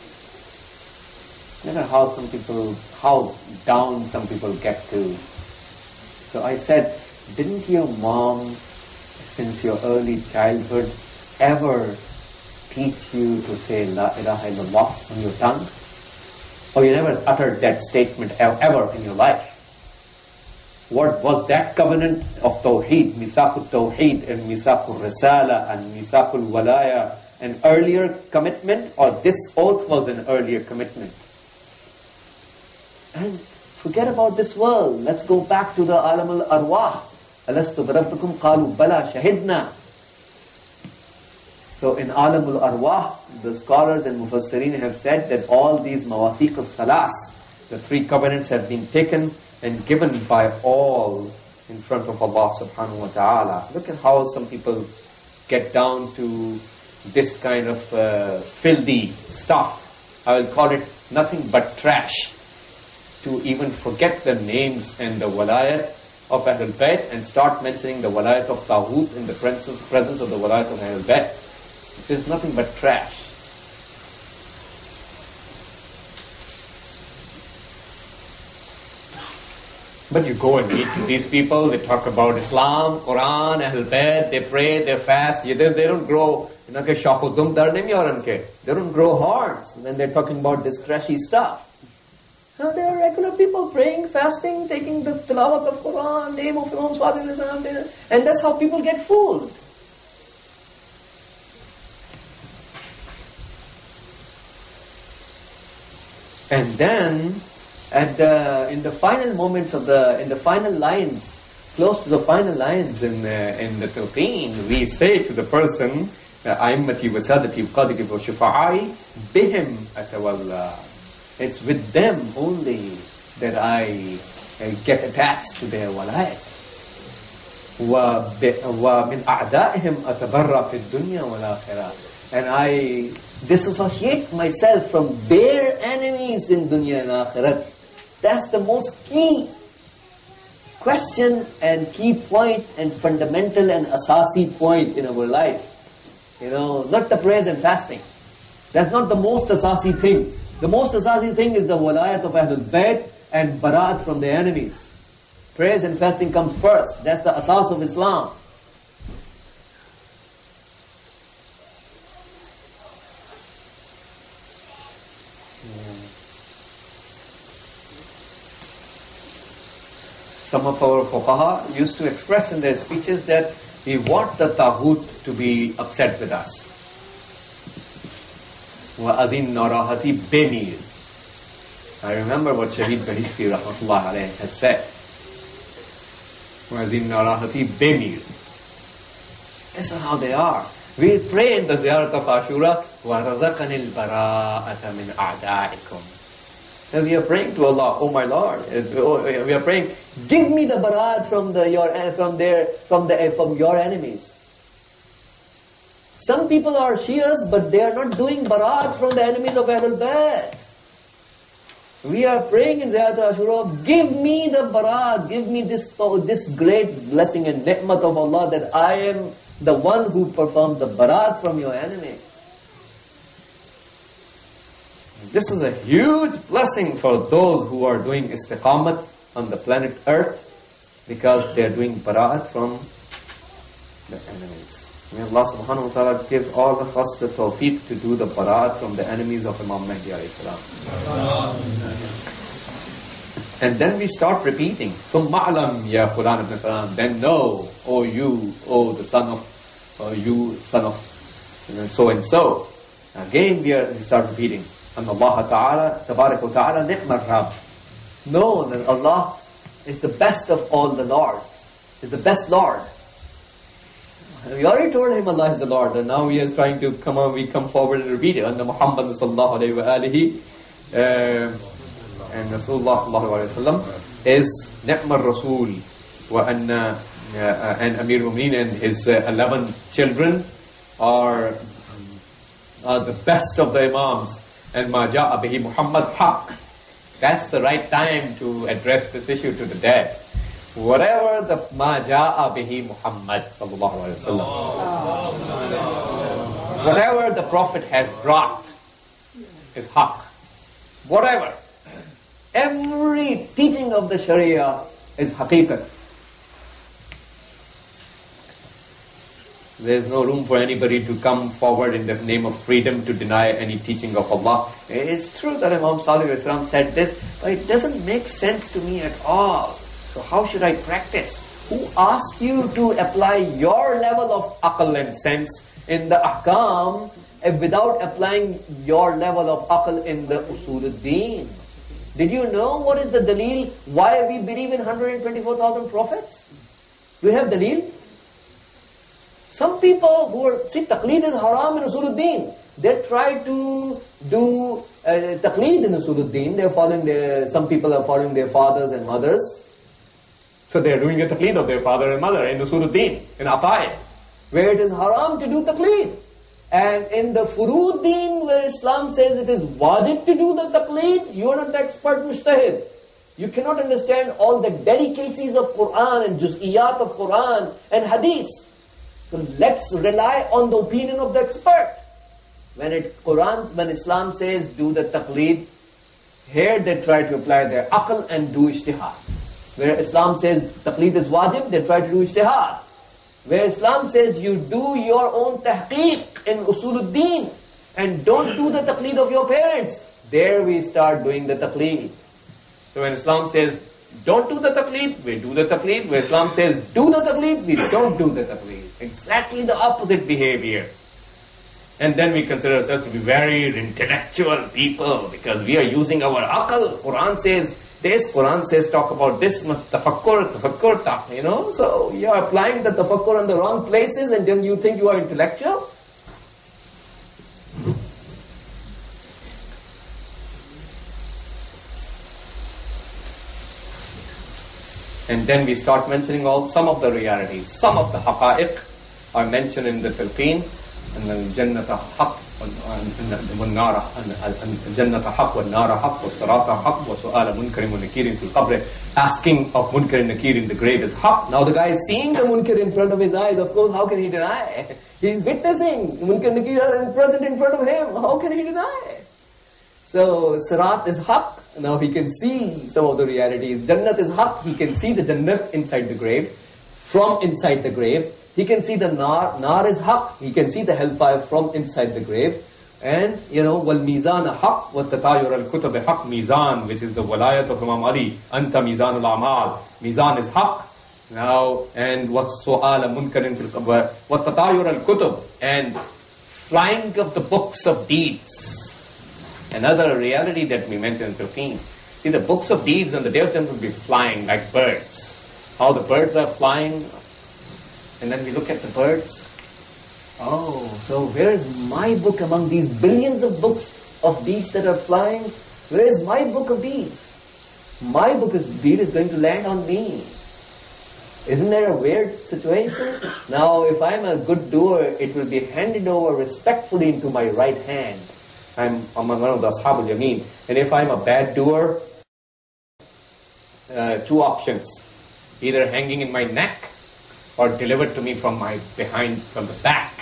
Speaker 2: No matter how down some people get to. So I said, didn't your mom, since your early childhood, ever teach you to say La ilaha illallah on your tongue? Or you never uttered that statement ever in your life? What was that covenant of Tawheed, Misaqul Tawheed and Misaqul Risala and Misaqul Walaya, an earlier commitment, or this oath was an earlier commitment? And forget about this world. Let's go back to the Alam al-Arwah. Alastu birabbikum qalu bala shahidna. So in Alam al-Arwah, the scholars and Mufassirin have said that all these Mawathiq al-Salas, the 3 covenants, have been taken and given by all in front of Allah subhanahu wa ta'ala. Look at how some people get down to this kind of filthy stuff. I will call it nothing but trash. To even forget the names and the walayat of Ahlul Bayt and start mentioning the walayat of Taghut in the presence of the walayat of Ahlul Bayt. It is nothing but trash. But you go and meet these people, they talk about Islam, Quran, Ahlul Bayt, they pray, they fast, they don't grow, they don't grow horns when they're talking about this trashy stuff. No, they are regular people praying, fasting, taking the tilawat of Quran, name of Imam Sadiq, and that's how people get fooled. And then, in the final moments in the final lines, close to the final lines in the Talqeen, we say to the person, A'immati wa sadati qadiki wa shufa'ai bihim atawalla. It's with them only that I get attached to their walayat. وَمِنْ أَعْدَائِهِمْ أَتَبَرَّ فِي الدُّنْيَا وَالْآخِرَةِ. And I disassociate myself from their enemies in dunya and akhirat. That's the most key question and key point and fundamental and asasi point in our life. Not the prayers and fasting. That's not the most asasi thing. The most asasi thing is the walayat of Ahlul Bayt and bara'at from their enemies. Prayers and fasting comes first. That's the asas of Islam. Some of our fuqaha used to express in their speeches that we want the taghut to be upset with us. وَأَذِنْ نَرَاهَتِ بِمِيرٍ. I remember what Shaheed Bahishti rahmatullah alayhi has said. وَأَذِنْ نَرَاهَتِ بِمِيرٍ. This is how they are. We pray in the ziyarat of Ashura, وَرَزَقَنِ الْبَرَاءَةَ مِنْ أَعْدَائِكُمْ. And we are praying to Allah, oh my Lord. We are praying, give me the bara'at from your enemies. Some people are Shias, but they are not doing bara'at from the enemies of Ahlul Bayt. We are praying in Ziyat Ashura, give me the bara'at, give me this great blessing and ni'mat of Allah that I am the one who performed the bara'at from your enemies. This is a huge blessing for those who are doing istiqamat on the planet Earth because they are doing bara'at from the enemies. May Allah subhanahu wa ta'ala give all of us the tawfiq to do the bara'at from the enemies of Imam Mahdi alayhi salam. And then we start repeating. ثُمَّ عَلَمْ يَا فُلَانَ ibn Fulan. Then know, oh you, oh the son of, and so and so. Again we start repeating. And Allah Ta'ala, Tabarak wa Ta'ala, ni'mar Rabb. Know that Allah is the best of all the Lords. Is the best Lord. We already told him Allah is the Lord, and now he is trying to we come forward and repeat it. And Muhammad sallallahu alayhi wa alihi and Rasulullah sallallahu alayhi wa sallam is ni'mar Rasul. and Amir Mu'mineen and his 11 children are the best of the Imams, and ma ja'a bihi Muhammad haq. That's the right time to address this issue to the dead. Whatever the ma ja'a bihi Muhammad sallallahu alaihi wasallam, whatever the Prophet has brought is haq. Whatever. Every teaching of the Sharia is haqiqat. There is no room for anybody to come forward in the name of freedom to deny any teaching of Allah. It's true that Imam Sadiq Islam said this, but it doesn't make sense to me at all. So how should I practice? Who asked you to apply your level of aql and sense in the ahkam without applying your level of aql in the usul al-deen? Did you know what is the dalil? Why we believe in 124,000 prophets? Do we have dalil? Some people who are, see, taqleed is haram in usul al-deen. They try to do taqleed in usul al-deen. They're following some people are following their fathers and mothers. So they're doing a taqleed of their father and mother in usul al-deen, in aqaid, where it is haram to do taqleed. And in the furud deen, where Islam says it is wajib to do the taqleed, you are not the expert mujtahid. You cannot understand all the delicacies of Quran and juz'iyat of Quran and hadith. So let's rely on the opinion of the expert. When Islam says do the taqleed, here they try to apply their aql and do ijtihad. Where Islam says taqleed is wajib, they try to do ijtihad. Where Islam says you do your own tahqiq in usul al-deen and don't do the taqleed of your parents, there we start doing the taqleed. So when Islam says don't do the taqleed, we do the taqleed. When Islam says do the taqleed, we don't do the taqleed. Exactly the opposite behavior. And then we consider ourselves to be very intellectual people because we are using our aql. Quran says this, Quran says talk about this, tafakkur, you know. So you are applying the tafakkur on the wrong places and then you think you are intellectual. And then we start mentioning some of the realities. Some of the haqa'iq are mentioned in the talqeen, and the jannata haq, والنار الجنة حق والنار حق والصراط حق وسؤال منكر ونكير في القبر. Asking of munkar and nakir in the grave is haq. Now the guy is seeing the munkar in front of his eyes. Of course, how can he deny? He is witnessing munkar and nakir are present in front of him. How can he deny? So sirat is haq. Now he can see some of the realities. Jannat is haq. He can see the jannat inside the grave, from inside the grave. He can see the nar. Nar is haq. He can see the hellfire from inside the grave. And, wal mizan haq, wa tatayur al-kutub haq mizan, which is the walayat of Imam Ali. Anta mizan al-amal. Mizan is haq. Now, and what su'ala munkarin fil qabr, wa tatayur al-kutub, and flying of the books of deeds. Another reality that we mentioned in 15. See, the books of deeds on the Day of Judgment will be flying like birds. How the birds are flying. And then we look at the birds. Oh, so where is my book among these billions of books of deeds that are flying? Where is my book of deeds? My book of deeds is going to land on me. Isn't that a weird situation? Now, if I'm a good doer, it will be handed over respectfully into my right hand. I'm one of the Ashab al-Yameen. And if I'm a bad doer, two options. Either hanging in my neck or delivered to me from the back.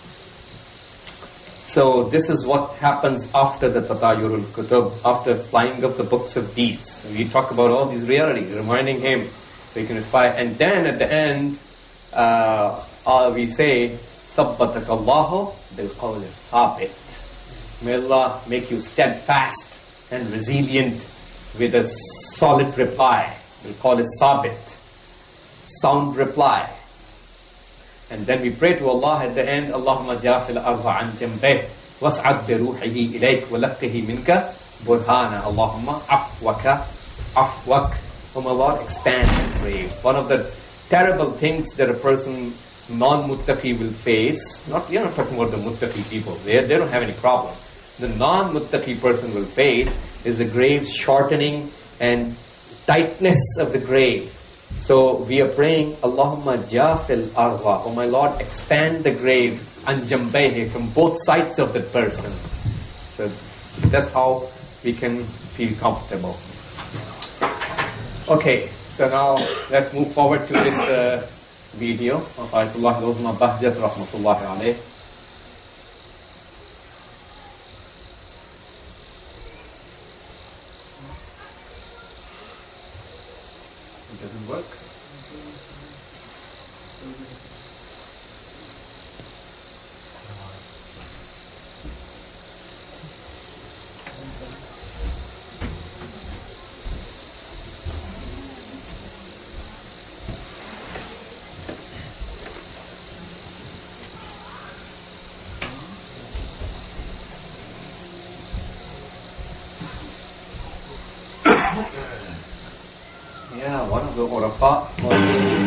Speaker 2: So this is what happens after the Tatayurul Kutub, after flying of the books of deeds. We talk about all these realities, reminding him so he can aspire. And then at the end, we say, Sabbatak Allahu bil qawli thabit. May Allah make you steadfast and resilient with a solid reply. We'll call it sabit. Sound reply. And then we pray to Allah at the end, Allahumma jafil arba an jambeh, was'ad bi ruhihi ilayk, wa lakkihi minka, burhana, Allahumma afwak, from Allah, expand the grave. One of the terrible things that a person, non-muttaqi will face, you're not talking about the muttaqi people, they don't have any problem. The non-muttaqi person will face is the grave shortening and tightness of the grave. So we are praying, Allahumma jafil arwa, oh my Lord, expand the grave and jambayhi, from both sides of the person. So that's how we can feel comfortable. Okay, so now let's move forward to this video of Ayatollah al-Uzma Bahjat rahmatullahi alayh. It doesn't work. Yeah, one of the Urafa was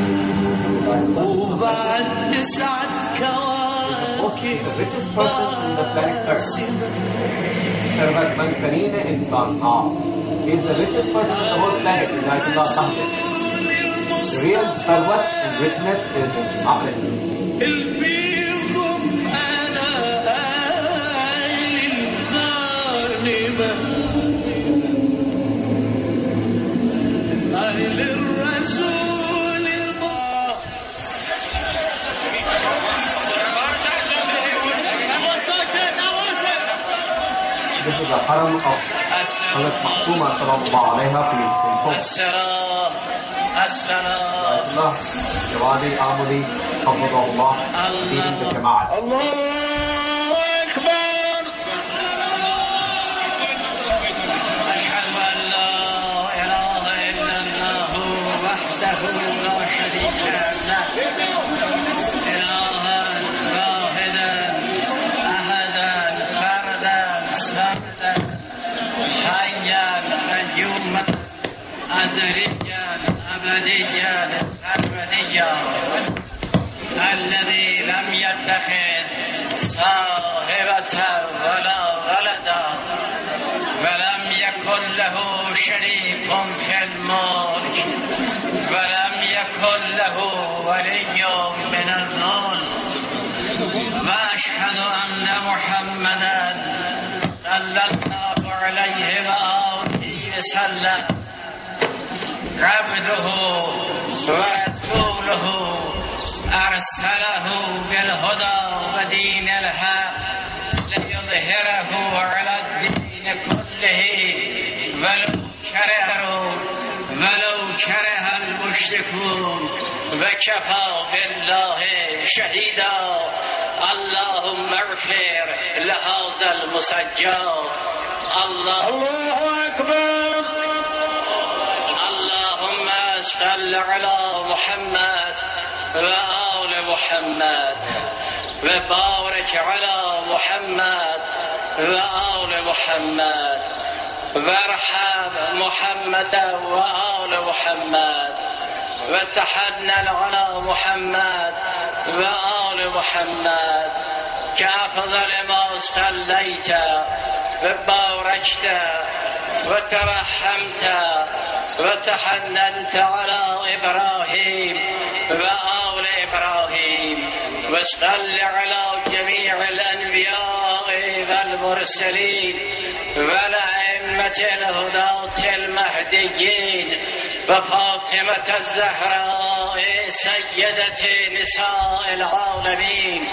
Speaker 2: the richest person in the planet Earth. Sarvat man kareen insan ha. He is the richest person in the whole planet, Ayatollah Bahjat. The real sarvat and richness is his knowledge. This is the haram of Hazrat Ma'sooma sallallahu alayha wa sallam. Ayatollah Jawadi Amudi Hafidhahullah leading the Jama'at.
Speaker 3: Allahu Akbar. Ashhadu an la ilaha illallah wahdahu la sharika lahu. أزليا أبديا أبديا الذي لم يتخذ صاحبة ولا ولدا ولم يكن له شريك في الملك ولم يكن له ولي من الذل وأشهد أن محمدا صلى الله عليه وآله وسلم عبده ورسوله أرسله بالهدى ودين الحق ليظهره على الدين كله ولو كره المشركون وكفى بالله شهيدا. اللهم اغفر لهذا المسجى. الله أكبر. صل على محمد وآل محمد وبارك على محمد وآل محمد وارحم محمد وآل محمد وتحنن على محمد وآل محمد كأفضل ما صليت وباركت وترحمت وتحننت على إبراهيم وآل إبراهيم وصل على جميع الأنبياء والمرسلين والأئمة الهداة المهديين وفاطمة الزهراء سيدة نساء العالمين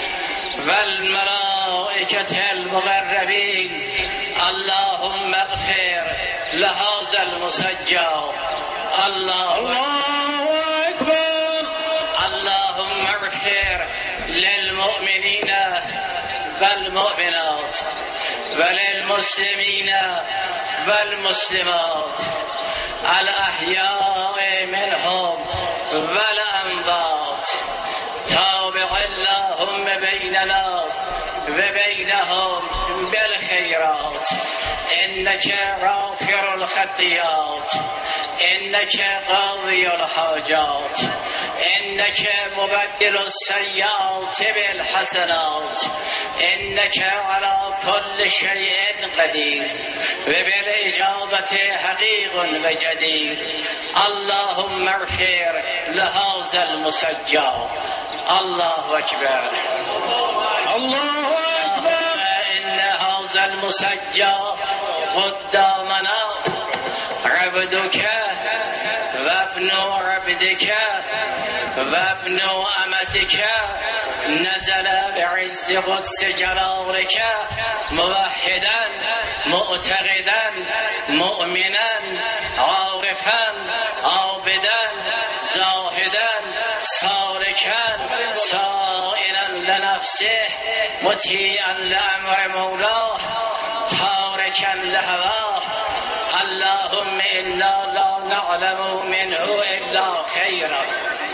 Speaker 3: والملائكة المقربين. اللهم اغفر لهذا المسجى. الله أكبر. اللهم اغفر للمؤمنين والمؤمنات وللمسلمين والمسلمات الأحياء منهم والأموات. تابع اللهم بيننا وبينهم بالخيرات إنك غافر الخطيئات إنك قاضي الحاجات إنك مبدل السيئات بالحسنات إنك على كل شيء قدير وبالإجابة حقيق وجدير. اللهم اغفر لهذا المسجى. الله أكبر.
Speaker 1: الله أكبر.
Speaker 3: إن هذا المسجى قدامنا عبدك وابن عبدك وابن أمتك نزل بعز قدس جلالك موحدا معتقدا مؤمنا عارفا عابدا زاهدا سالكا سائلا لنفسه مطيعا لأمر مولاه تاركا لهواه. اللهم إنا لا نعلم منه إلا خيرا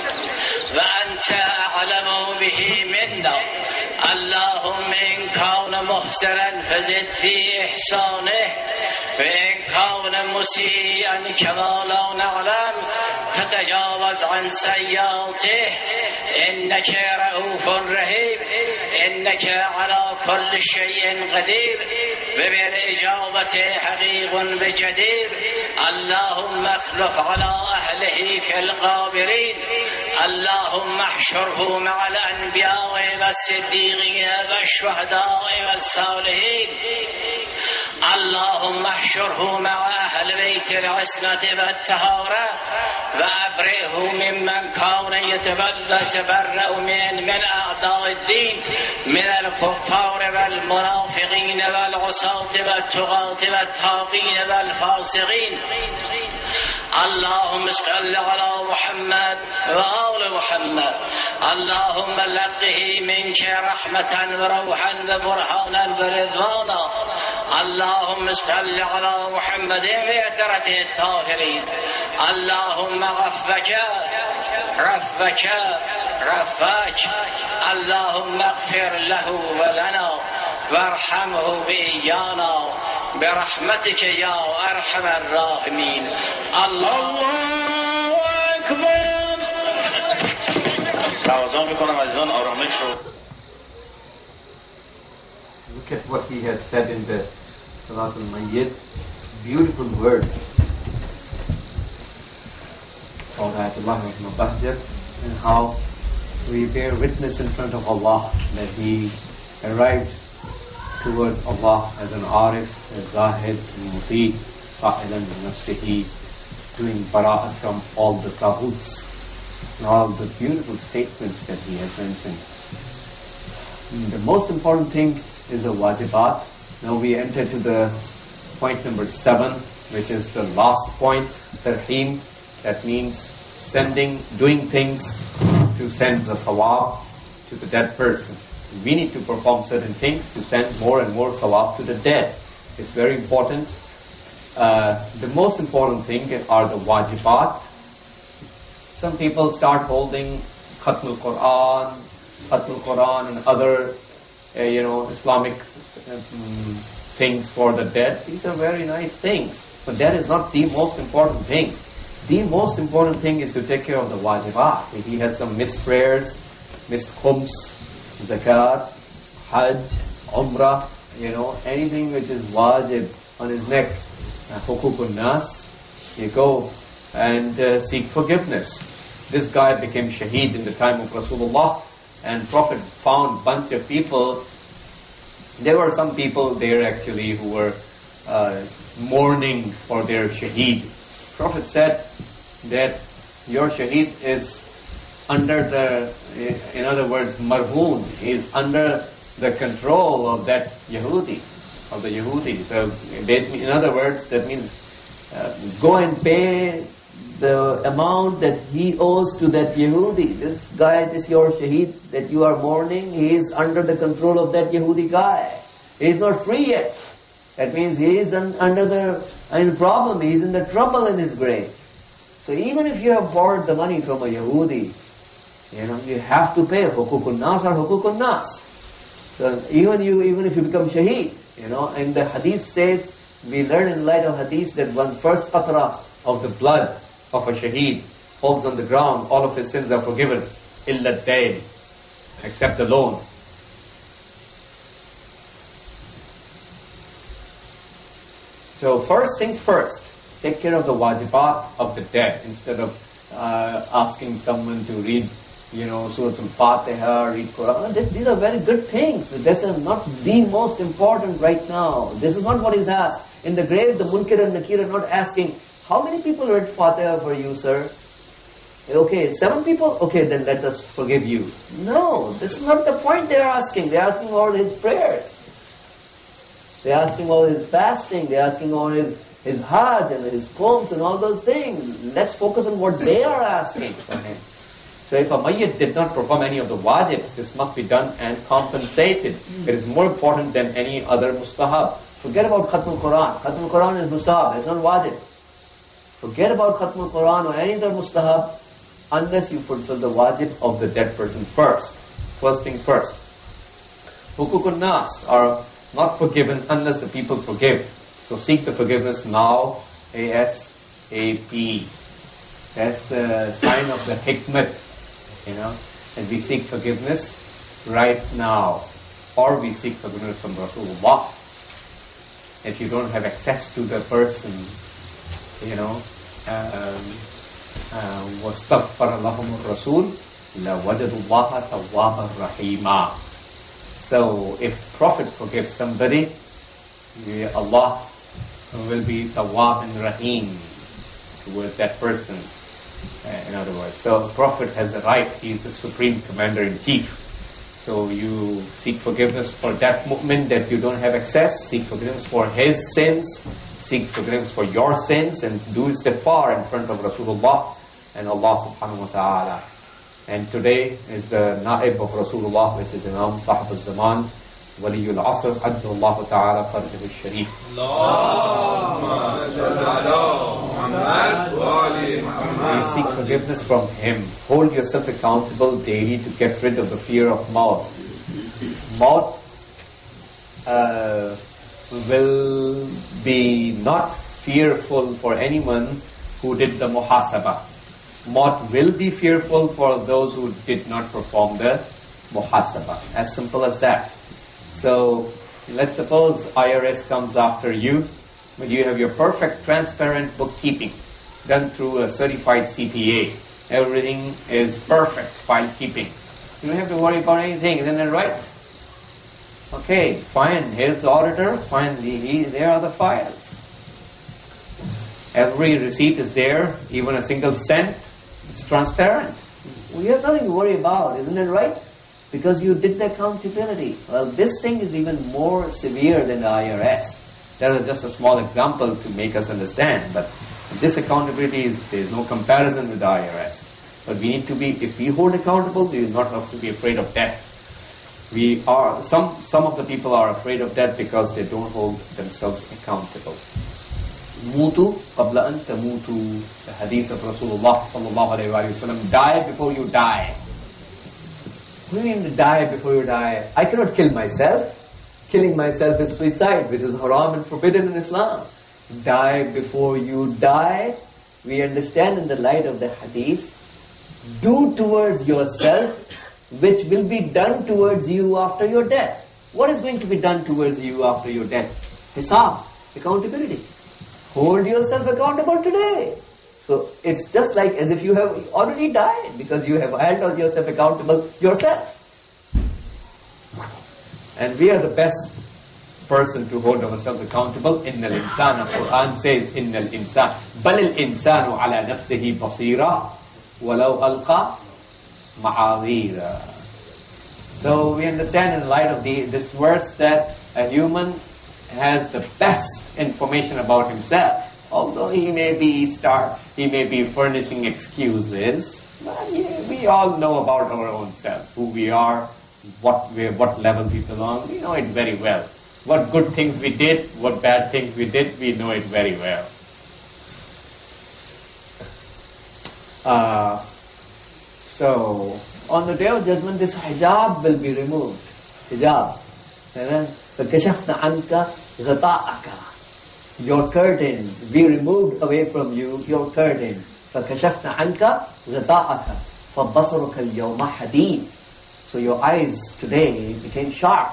Speaker 3: وأنت أعلم به منا. اللهم إن كان محسنا فزد في إحسانه وإن كان مسيئا كما لا نعلم فتجاوز عن سيئاته إنك رؤوف رحيم إنك على كل شيء قدير وبالإجابة حقيق بجدير. اللهم اخلف على أهله في القابرين. اللهم احشره مع الأنبياء والصديقين والشهداء والصالحين. اللهم احشره مع أهل بيت العصمة والطهارة وأبرئه ممن كان يتبرأ من أعداء الدين من الكفار والمنافقين والعصاة والطغاة والطاغين والفاسقين. اللهم صل على محمد وآل محمد. اللهم لقه منك رحمة وروحا وبرهانا ورضوانا. اللهم صل على محمد وعترته الطاهرين. اللهم عفك اللهم اغفر له ولنا وارحمه بإيانا برحمتك يا أرحم الراحمين. الله
Speaker 1: أكبر.
Speaker 4: تعظم میکنم عزیزان آرامش رو.
Speaker 2: Look at what he has said in the Salat al-Mayyit. Beautiful words. All that Allah is Mubahjat, and how we bear witness in front of Allah that he arrived towards Allah as an Arif, a Zahid, Muti, Sa'ilan Nafsihi, doing bara'at from all the taghuts, and all the beautiful statements that he has mentioned. And the most important thing is the wajibat. Now we enter to the point number 7, which is the last point, tarheem. That means doing things to send the sawab to the dead person. We need to perform certain things to send more and more sawab to the dead. It's very important. The most important thing are the wajibat. Some people start holding Khatm al-Quran and other Islamic things for the dead. These are very nice things, but that is not the most important thing. The most important thing is to take care of the wajibat. If he has some missed prayers, missed khums, zakat, hajj, umrah, anything which is wajib on his neck, hukukun nas, you go and seek forgiveness. This guy became shaheed in the time of Rasulullah, and Prophet found bunch of people. There were some people there actually who were mourning for their shaheed. Prophet said that your shaheed is under in other words, marhoon, is under the control of that Yehudi, of the Yehudi. So, in other words, that means go and pay the amount that he owes to that Yehudi. This guy, this your shaheed that you are mourning, he is under the control of that Yehudi guy. He is not free yet. That means he is under the problem, he is in the trouble in his grave. So even if you have borrowed the money from a Yehudi, you have to pay hukukun nas or hukukun nas. So even if you become shaheed, and the hadith says, we learn in light of hadith that one first qatra of the blood of a shaheed falls on the ground, all of his sins are forgiven. Illa dayn, except the loan. So first things first, take care of the wajibat of the dead instead of asking someone to read, Surah Al-Fatiha, read Quran. These are very good things. This is not the most important right now. This is not what is asked. In the grave, the Munkar and Nakir are not asking, how many people read Fatiha for you, sir? Okay, 7 people? Okay, then let us forgive you. No, this is not the point they are asking. They are asking all his prayers. They are asking all his fasting. They are asking all his Hajj and his qawms and all those things. Let's focus on what they are asking for him. So if a mayyit did not perform any of the wajib, this must be done and compensated. It is more important than any other mustahab. Forget about Khatm al-Quran. Khatm al-Quran is mustahab, it's not wajib. Forget about Khatm al-Quran or any other mustahab unless you fulfill the wajib of the dead person first. First things first. Hukukun nas are not forgiven unless the people forgive. So seek the forgiveness now, ASAP. That's the sign of the hikmat, and we seek forgiveness right now. Or we seek forgiveness from Rasulullah. If you don't have access to the person, وَاسْتَغْفَرَ لَهُمُ الرَّسُولُ لَوَجَدُوا اللَّهَ تَوَّابًا رَحِيمًا. So if Prophet forgives somebody, Allah will be Tawwab and Rahim towards that person. In other words, so Prophet has the right. He is the supreme commander-in-chief. So you seek forgiveness for that mu'min that you don't have access. Seek forgiveness for his sins. Seek forgiveness for your sins and do istighfar in front of Rasulullah and Allah subhanahu wa ta'ala. And today is the Naib of Rasulullah, which is Imam Sahib al-Zaman, Waliyul Asr, Ajjallahu ta'ala Farjah al-Sharif. We seek forgiveness from him. Hold yourself accountable daily to get rid of the fear of maut. Maut will be not fearful for anyone who did the muhasabah. Maut will be fearful for those who did not perform the muhasabah. As simple as that. So, let's suppose IRS comes after you, but you have your perfect, transparent bookkeeping done through a certified CPA. Everything is perfect, file keeping. You don't have to worry about anything, isn't it right? Okay, fine, here's the auditor, fine, there are the files. Every receipt is there, even a single cent, it's transparent. We have nothing to worry about, isn't it right? Because you did the accountability. Well, this thing is even more severe than the IRS. That is just a small example to make us understand, but this accountability there's no comparison with the IRS. But we need to be, if we hold accountable, we do not have to be afraid of death. We are, some of the people are afraid of death because they don't hold themselves accountable. Mutu qabla an tamutu. The hadith of Rasulullah sallallahu alayhi wa sallam, die before you die. What do you mean to die before you die? I cannot kill myself. Killing myself is suicide, which is haram and forbidden in Islam. Die before you die. We understand in the light of the hadith, do towards yourself which will be done towards you after your death. What is going to be done towards you after your death? Hisab, accountability. Hold yourself accountable today. So it's just like as if you have already died because you have held yourself accountable yourself. And we are the best person to hold ourselves accountable. Innal insana, Quran says, Innal insan, balil insanu ala nafsihi basira, walau alqa ma'adira. So we understand in light of this verse that a human has the best information about himself. Although he may be furnishing excuses, but we all know about our own selves, who we are, what level we belong. We know it very well. What good things we did, what bad things we did, we know it very well. So, on the day of judgment, this hijab will be removed. Hijab. فَكَشَفْنَا عَنْكَ غَطَاءَكَ. Your curtain, we removed away from you your curtain.
Speaker 5: فَكَشَفْنَا عَنْكَ غِطَاءَكَ فَبَصَرُكَ الْيَوْمَ حَدِيدٌ. So your eyes today became sharp.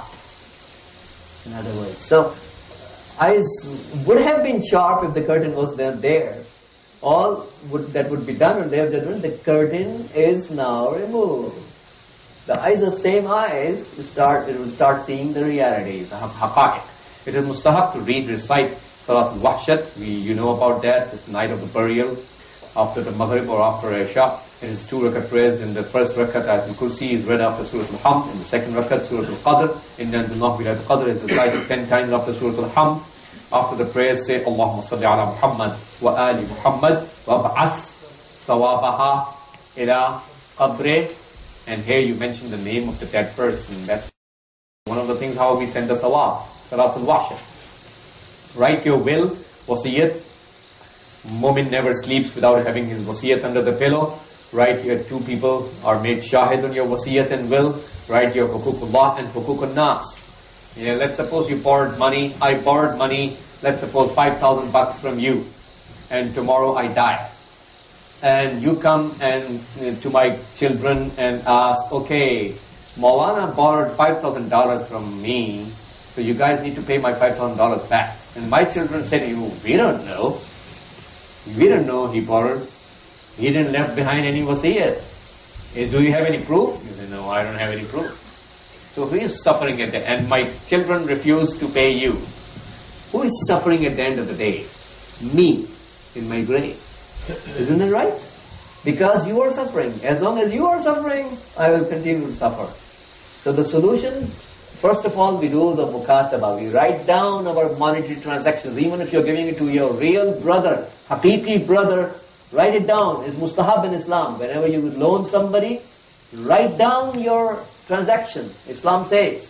Speaker 5: In other words, so eyes would have been sharp if the curtain was there. All that would be done on Day of Judgment, the curtain is now removed. The eyes are same eyes, it will start seeing the realities, haqa'iq. It is mustahab to recite Salat al-Wahshat. You know about that, this night of the burial, after the Maghrib or after Isha. It is 2 rakat prayers. In the first rakat, Ayatul Kursi is read after Surah Al-Hamd. In the second rakat, Surah Al-Qadr. Inna anzalnahu fi Laylatul Qadr is recited 10 times after Surah Al-Hamd. After the prayers, say Allahumma salli ala Muhammad wa ali Muhammad wa ba'as sawabaha ila qabri. And here you mention the name of the dead person. That's one of the things how we send the sawab, Salatul Wahshat. Write your will, wasiyat. Mu'min never sleeps without having his wasiyat under the pillow. Write your 2 people are made shahid on your wasiyat and will. Write your huququllah and huququn nas. Let's suppose you borrowed money, I borrowed money, let's suppose 5,000 bucks from you, and tomorrow I die. And you come and to my children and ask, okay, Maulana borrowed $5,000 from me, so you guys need to pay my $5,000 back. And my children said to you, we don't know. We don't know he borrowed. He didn't left behind any wasiyat. Do you have any proof? You say, no, I don't have any proof. So who is suffering at the end? And my children refuse to pay you. Who is suffering at the end of the day? Me, in my grave. Isn't it right? Because you are suffering. As long as you are suffering, I will continue to suffer. So the solution, first of all, we do the mukataba. We write down our monetary transactions. Even if you're giving it to your real brother, haqiqi brother, write it down. It's mustahab in Islam. Whenever you loan somebody, write down your transaction. Islam says.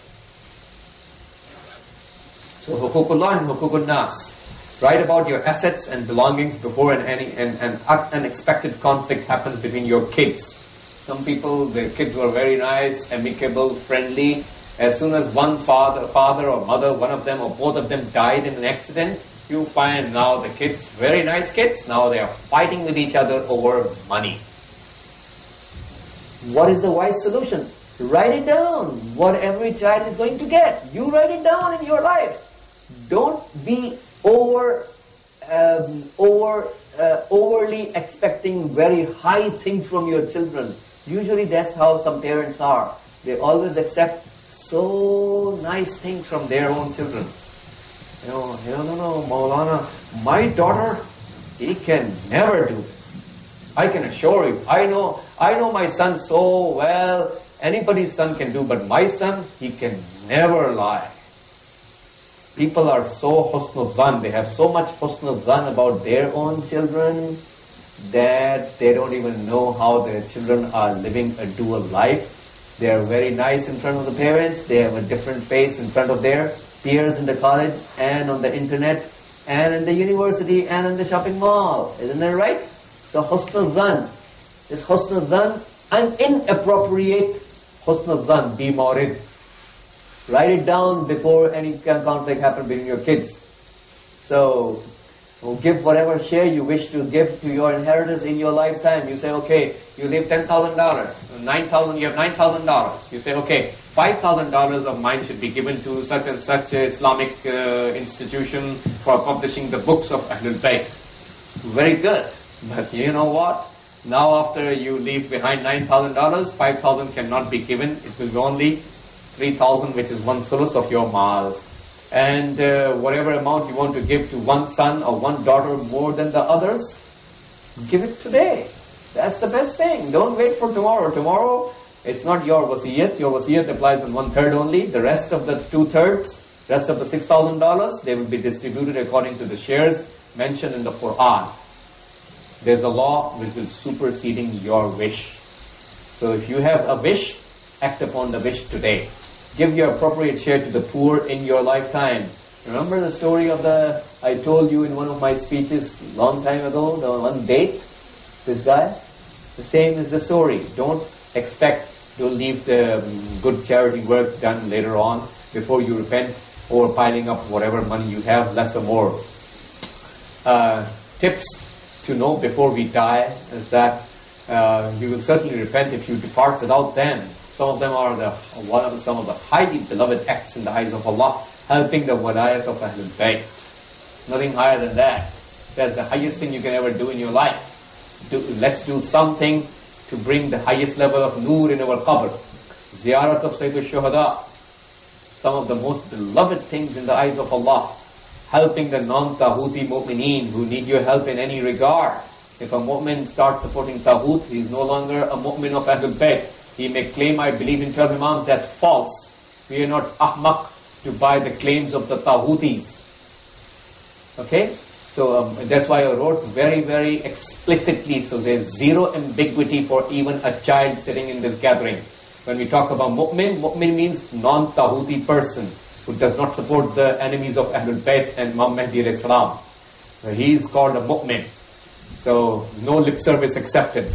Speaker 5: So huququllah and huququn nas. Write about your assets and belongings before an unexpected conflict happens between your kids. Some people, their kids were very nice, amicable, friendly. As soon as one father or mother, one of them or both of them died in an accident, you find now the kids, very nice kids, now they are fighting with each other over money. What is the wise solution? Write it down. What every child is going to get. You write it down in your life. Don't be overly expecting very high things from your children. Usually that's how some parents are. They always accept so nice things from their own children. No, Maulana, my daughter, he can never do this. I can assure you. I know my son so well. Anybody's son can do, but my son, he can never lie. People are so husnul dhan, they have so much husnul dhan about their own children that they don't even know how their children are living a dual life. They are very nice in front of the parents, they have a different face in front of their peers in the college and on the internet and in the university and in the shopping mall. Isn't that right? So husnul dhan, this husnul dhan, and inappropriate husnul dhan, be maurid. Write it down before any conflict happens between your kids. So, give whatever share you wish to give to your inheritors in your lifetime. You say, okay, you leave $10,000, you have $9,000. You say, okay, $5,000 of mine should be given to such and such Islamic institution for publishing the books of Ahlul Bayt. Very good. But you know what? Now after you leave behind $9,000, $5,000 cannot be given. It will be only 3,000, which is 1 sulus of your mal. And whatever amount you want to give to one son or one daughter more than the others, give it today. That's the best thing. Don't wait for tomorrow. Tomorrow, it's not your wasiyat. Your wasiyat applies on 1/3 only. The rest of the 2/3, rest of the $6,000, they will be distributed according to the shares mentioned in the Quran. There's a law which will superseding your wish. So if you have a wish, act upon the wish today. Give your appropriate share to the poor in your lifetime. Remember the story I told you in one of my speeches long time ago, the one date, this guy? The same is the story. Don't leave the good charity work done later on before you repent or piling up whatever money you have, less or more. Tips.
Speaker 2: to know before we die is that you will certainly repent if you depart without them. Some of them are some of the highly beloved acts in the eyes of Allah, helping the walayat of Ahlul Bayt. Nothing higher than that. That's the highest thing you can ever do in your life. Let's do something to bring the highest level of nur in our qabr. Ziyarat of Sayyid al-Shuhada. Some of the most beloved things in the eyes of Allah. Helping the non-Tahuti mu'mineen who need your help in any regard. If a mu'min starts supporting Tahut, he is no longer a mu'min of Ahlul Bayt. He may claim, I believe in 12 Imams. That's false. We are not ahmaq to buy the claims of the Tahutis. Okay? So that's why I wrote very, very explicitly, so there's zero ambiguity for even a child sitting in this gathering. When we talk about mu'min, mu'min means non-Tahuti person who does not support the enemies of Ahlul Bayt and Imam Mahdi alayhi salam. He is called a mu'min. So no lip service accepted.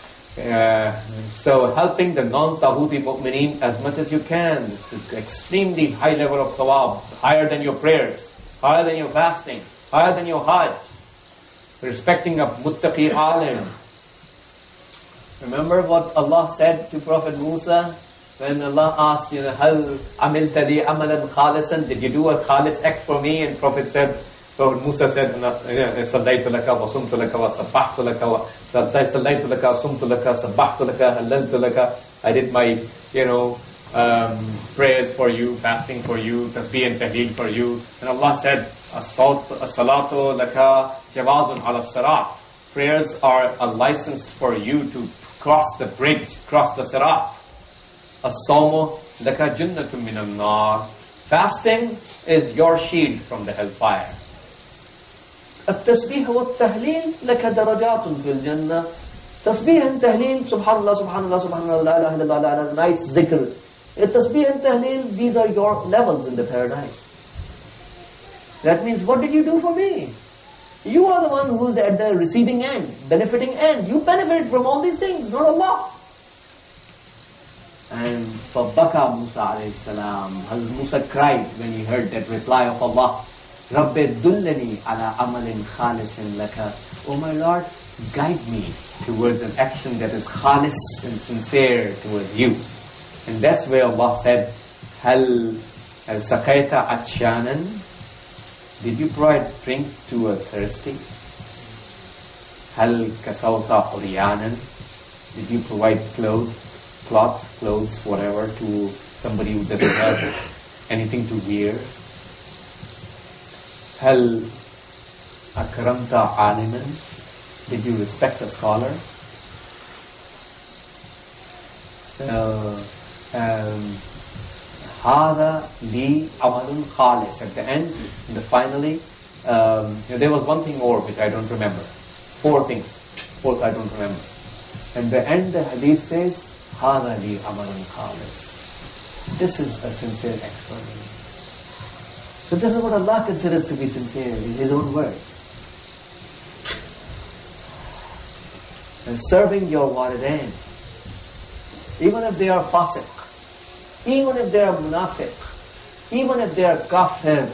Speaker 2: So helping the non-Tahuti mu'mineen as much as you can. This is extremely high level of thawab, higher than your prayers, higher than your fasting, higher than your hajj. Respecting a muttaqi alim. Remember what Allah said to Prophet Musa when Allah asked, Hal amilta li amalan khalisan, did you do a khalis act for me? And Prophet Musa said, Sallaytu laka wa sumtu laka wa sabbahtu laka wa sallaytu laka wa sumtu laka sabbahtu laka halaltu laka. I did my, prayers for you, fasting for you, tasbih and tahleel for you. And Allah said, as-salatu laka jawazun ala sirat. Prayers are a license for you to cross the bridge, cross the sirat. As-sawmu laka junnatun minan nar. Fasting is your shield from the hellfire. التسبيح والتهليل لك درجات في الجنة. تسبيح and tahleel, subhanallah, subhanallah, subhanallah, la ilaha illallah, nice zikr. Tasbih and tahleel, these are your levels in the paradise. That means, what did you do for me? You are the one who is at the receiving end, benefiting end. You benefit from all these things, not Allah. And for Baka Musa alayhi salam, Hazrat Musa cried when he heard that reply of Allah. Rabbi dullani ala amalin khalisin laka. Oh my Lord, guide me towards an action that is khalis and sincere towards you. And that's where Allah said, Hal saqaita atshanan. Did you provide drink to a thirsty? Hal kasawta huriyanan. Did you provide clothes, whatever, to somebody who doesn't have anything to wear? Hal akramta aliman. Did you respect a scholar? So, Hada li amalun khalis. At the end, finally, there was one thing more which I don't remember. Fourth I don't remember. And the end, the hadith says, Hada li amalun khalis. This is a sincere act for me. So this is what Allah considers to be sincere in His own words. And serving your walidain, even if they are fasiq, even if they are munafiq, even if they are kafir,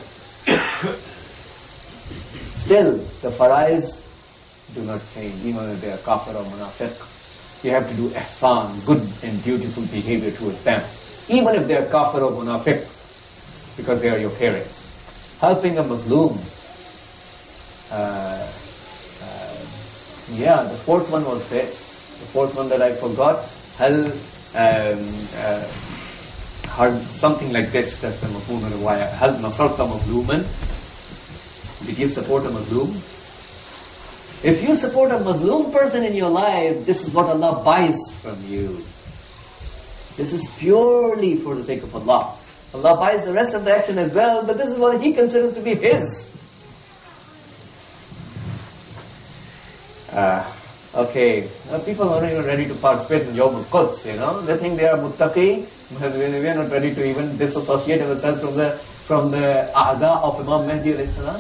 Speaker 2: still the farais do not change, even if they are kafir or munafiq. You have to do ihsan, good and beautiful behavior towards them, even if they are kafir or munafiq, because they are your parents. Helping a Muslim. The fourth one was this. The fourth one that I forgot. Something like this. That's the Mafhum al-Riwayah. Hal nasarta mazluman. Did you support a Muslim? If you support a Muslim person in your life, this is what Allah buys from you. This is purely for the sake of Allah. Allah buys the rest of the action as well, but this is what He considers to be His. Okay, people are not even ready to participate in Yawm al-Quds, They think they are muttaqi, but we are not ready to even disassociate ourselves from the a'da of Imam Mahdi alayhi salam.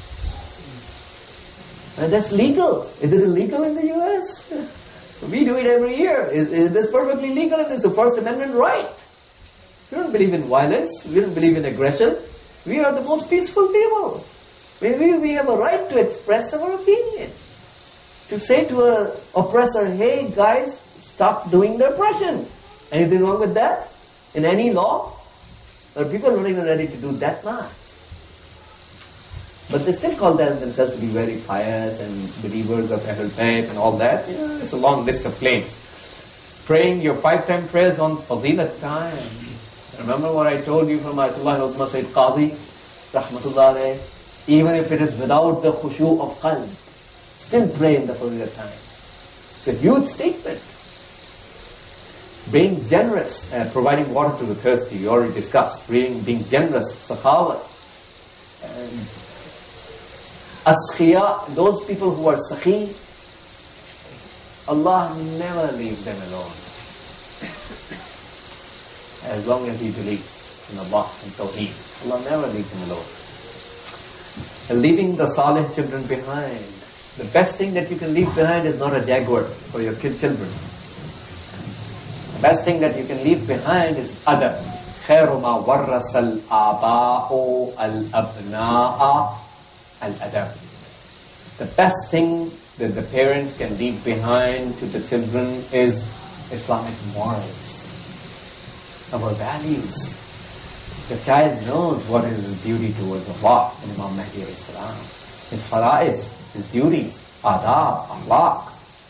Speaker 2: And that's legal. Is it illegal in the US? We do it every year. Is this perfectly legal? It's a First Amendment right. We don't believe in violence. We don't believe in aggression. We are the most peaceful people. We have a right to express our opinion.
Speaker 5: to say to an oppressor, hey guys, stop doing the oppression. Anything wrong with that? In any law? There are people not even ready to do that much. But they still call themselves to be very pious and believers of Ahlul Bayt and all that. Yeah, it's a long list of claims. Praying your 5-time prayers on Fadilat time. Remember what I told you from Ayatollah Uthman Sayyid Qadi, Rahmatullah alayh, even if it is without the khushu of qalb, still pray in the Fadilat time. It's a huge statement. Being generous, providing water to the thirsty, we already discussed. Being generous, sakhawat. And askhiya, those people who are sakhi, Allah never leaves them alone. As long as he believes in Allah and Tawheed, Allah never leaves him alone. And leaving the salih children behind. The best thing that you can leave behind is not a Jaguar for your children. The best thing that you can leave behind is adab. خَيْرُ مَا وَرَّسَ الْآبَاءُ الْأَبْنَاءَ الْأَدَبِ. The best thing that the parents can leave behind to the children is Islamic morals, our values. The child knows what is his duty towards Allah and Imam Mahdi alayhi salam, his fara'is, his duties, adab, akhlaq.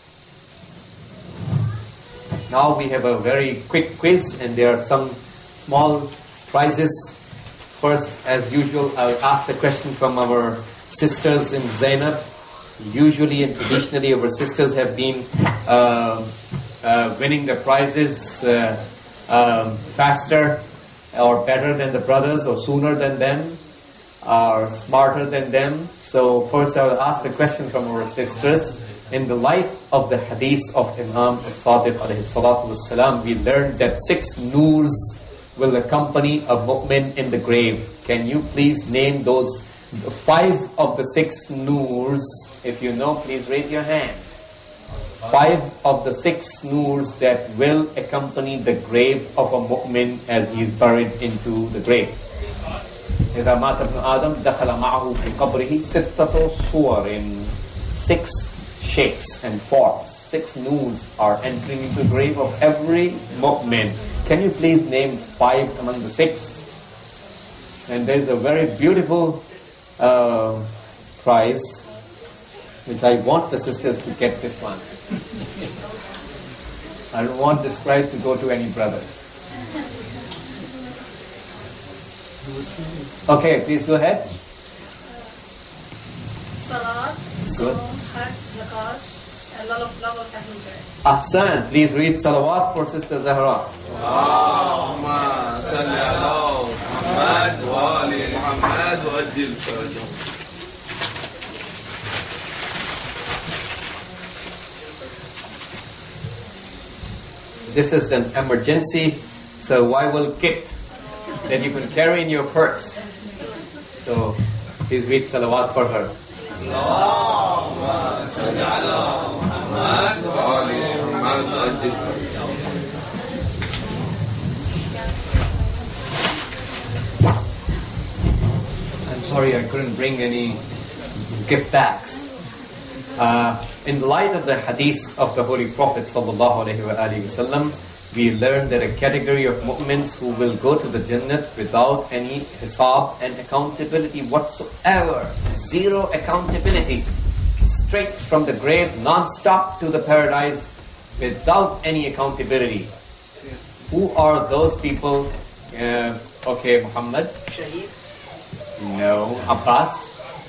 Speaker 5: Now we have a very quick quiz and there are some small prizes. First, as usual, I'll ask the question from our sisters in Zainab. Usually and traditionally our sisters have been winning the prizes faster or better than the brothers or sooner than them or smarter than them. So first I will ask the question from our sisters. In the light of the hadith of Imam As-Sadiq alayhi salatu wassalam, we learned that 6 noors will accompany a mu'min in the grave. Can you please name those 5 of the 6 noors? If you know, please raise your hand. 5 of the 6 noors that will accompany the grave of a mu'min as he is buried into the grave. إذا مات ابن آدم دخل معه في قبره 6 صور, 6 shapes and forms. 6 noors are entering into the grave of every mu'min. Can you please name 5 among the 6? And there's a very beautiful prize, which I want the sisters to get this one. I don't want this prize to go to any brother. Okay, please go ahead.
Speaker 6: Salat,
Speaker 2: Good.
Speaker 6: Saum, Hajj, Zakat, and love of Ahlul Bayt.
Speaker 2: Ahsan, please read salawat for Sister Zahra.
Speaker 1: اللهم صل على محمد وآل محمد وأجل فرجهم.
Speaker 2: This is an emergency survival kit that you can carry in your purse. So please read salawat for her.
Speaker 1: اللهم صل على محمد وآل محمد وأجل فرجهم.
Speaker 2: I'm sorry I couldn't bring any gift bags. In light of the hadith of the Holy Prophet ﷺ, we learn that a category of mu'mins who will go to the Jannat without any hisab and accountability whatsoever. Zero accountability. Straight from the grave, non-stop to the paradise without any accountability. Who are those people? Okay, Muhammad?
Speaker 5: Shaheed.
Speaker 2: No. Abbas?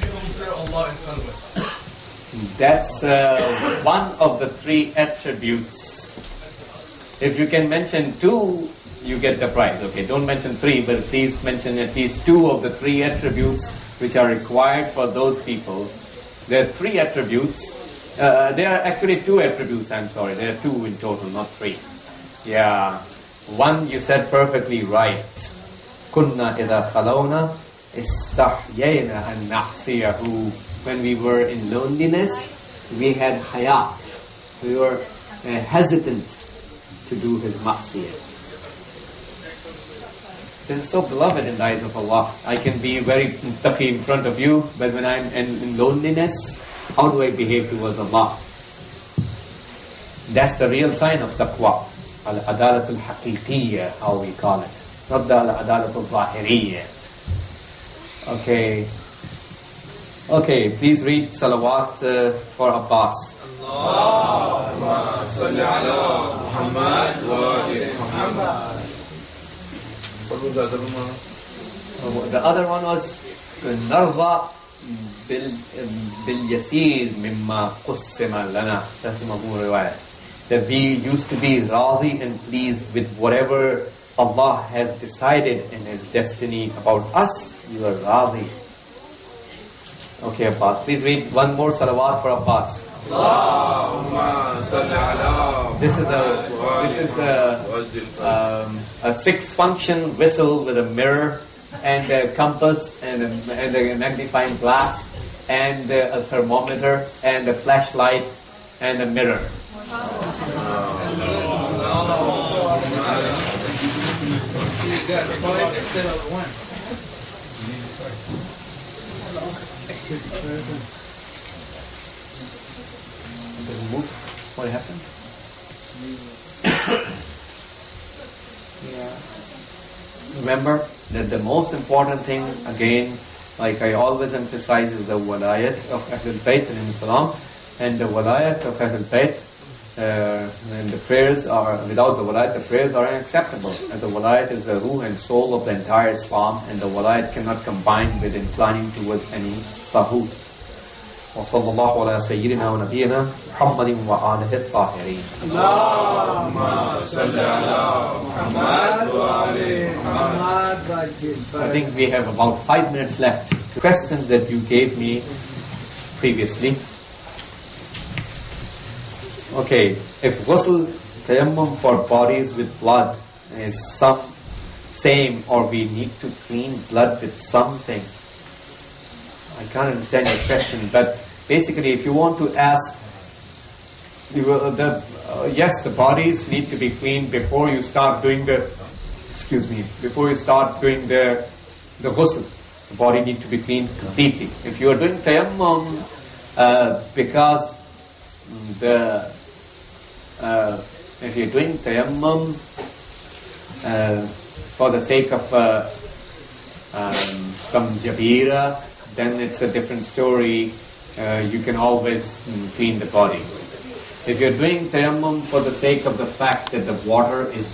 Speaker 2: That's one of the 3 attributes. If you can mention 2, you get the prize. Okay, don't mention 3, but please mention at least 2 of the 3 attributes which are required for those people. There are 3 attributes. There are actually 2 attributes, I'm sorry. There are 2 in total, not 3. Yeah. 1 you said perfectly right. Kunna idha khalawna istahyayna an na'siyahu. When we were in loneliness, we had haya. We were hesitant to do his ma'siyah. This is so beloved in the eyes of Allah. I can be very taqi in front of you, but when I'm in loneliness, how do I behave towards Allah? That's the real sign of taqwa. Al-adalatul haqiqiyya, how we call it. Not the al-adalatul zahiriyya. Okay. Okay, please read salawat for Abbas.
Speaker 1: Allahumma salli ala Muhammad wa ali Muhammad.
Speaker 5: The other one was narda bil-yasir mimma qussima lana. That's the Mahmud riwayat. That we used to be radi and pleased with whatever Allah has decided in His destiny about us. You are radi. Okay, Abbas. Please read one more salawat for Abbas.
Speaker 1: Allahumma salli ala
Speaker 2: This is a 6-function whistle with a mirror and a compass and a magnifying glass and a thermometer and a flashlight and a mirror. What happened? Remember that the most important thing, again, like I always emphasize, is the walayat of Ahlul Bayt in Islam. And the walayat of Ahlul Bayt, and the prayers are, without the walayat, the prayers are unacceptable. And the walayat is the ruh and soul of the entire Islam, and the walayat cannot combine with inclining towards any taghut. وصلى الله على سيدنا ونبينا محمد وآله الطاهرين.
Speaker 1: اللهم صل على محمد وآل محمد.
Speaker 2: I think we have about 5 minutes left. The questions that you gave me previously. Okay, if ghusl tayammum for bodies with blood is same, or we need to clean blood with something. I can't understand your question, but basically, if you want to ask, yes, the bodies need to be cleaned before you start doing the ghusl. The body needs to be cleaned completely. If you are doing tayammum because if you're doing tayammum for the sake of some jabira, then it's a different story. You can always clean the body. If you're doing tayammum for the sake of the fact that the water is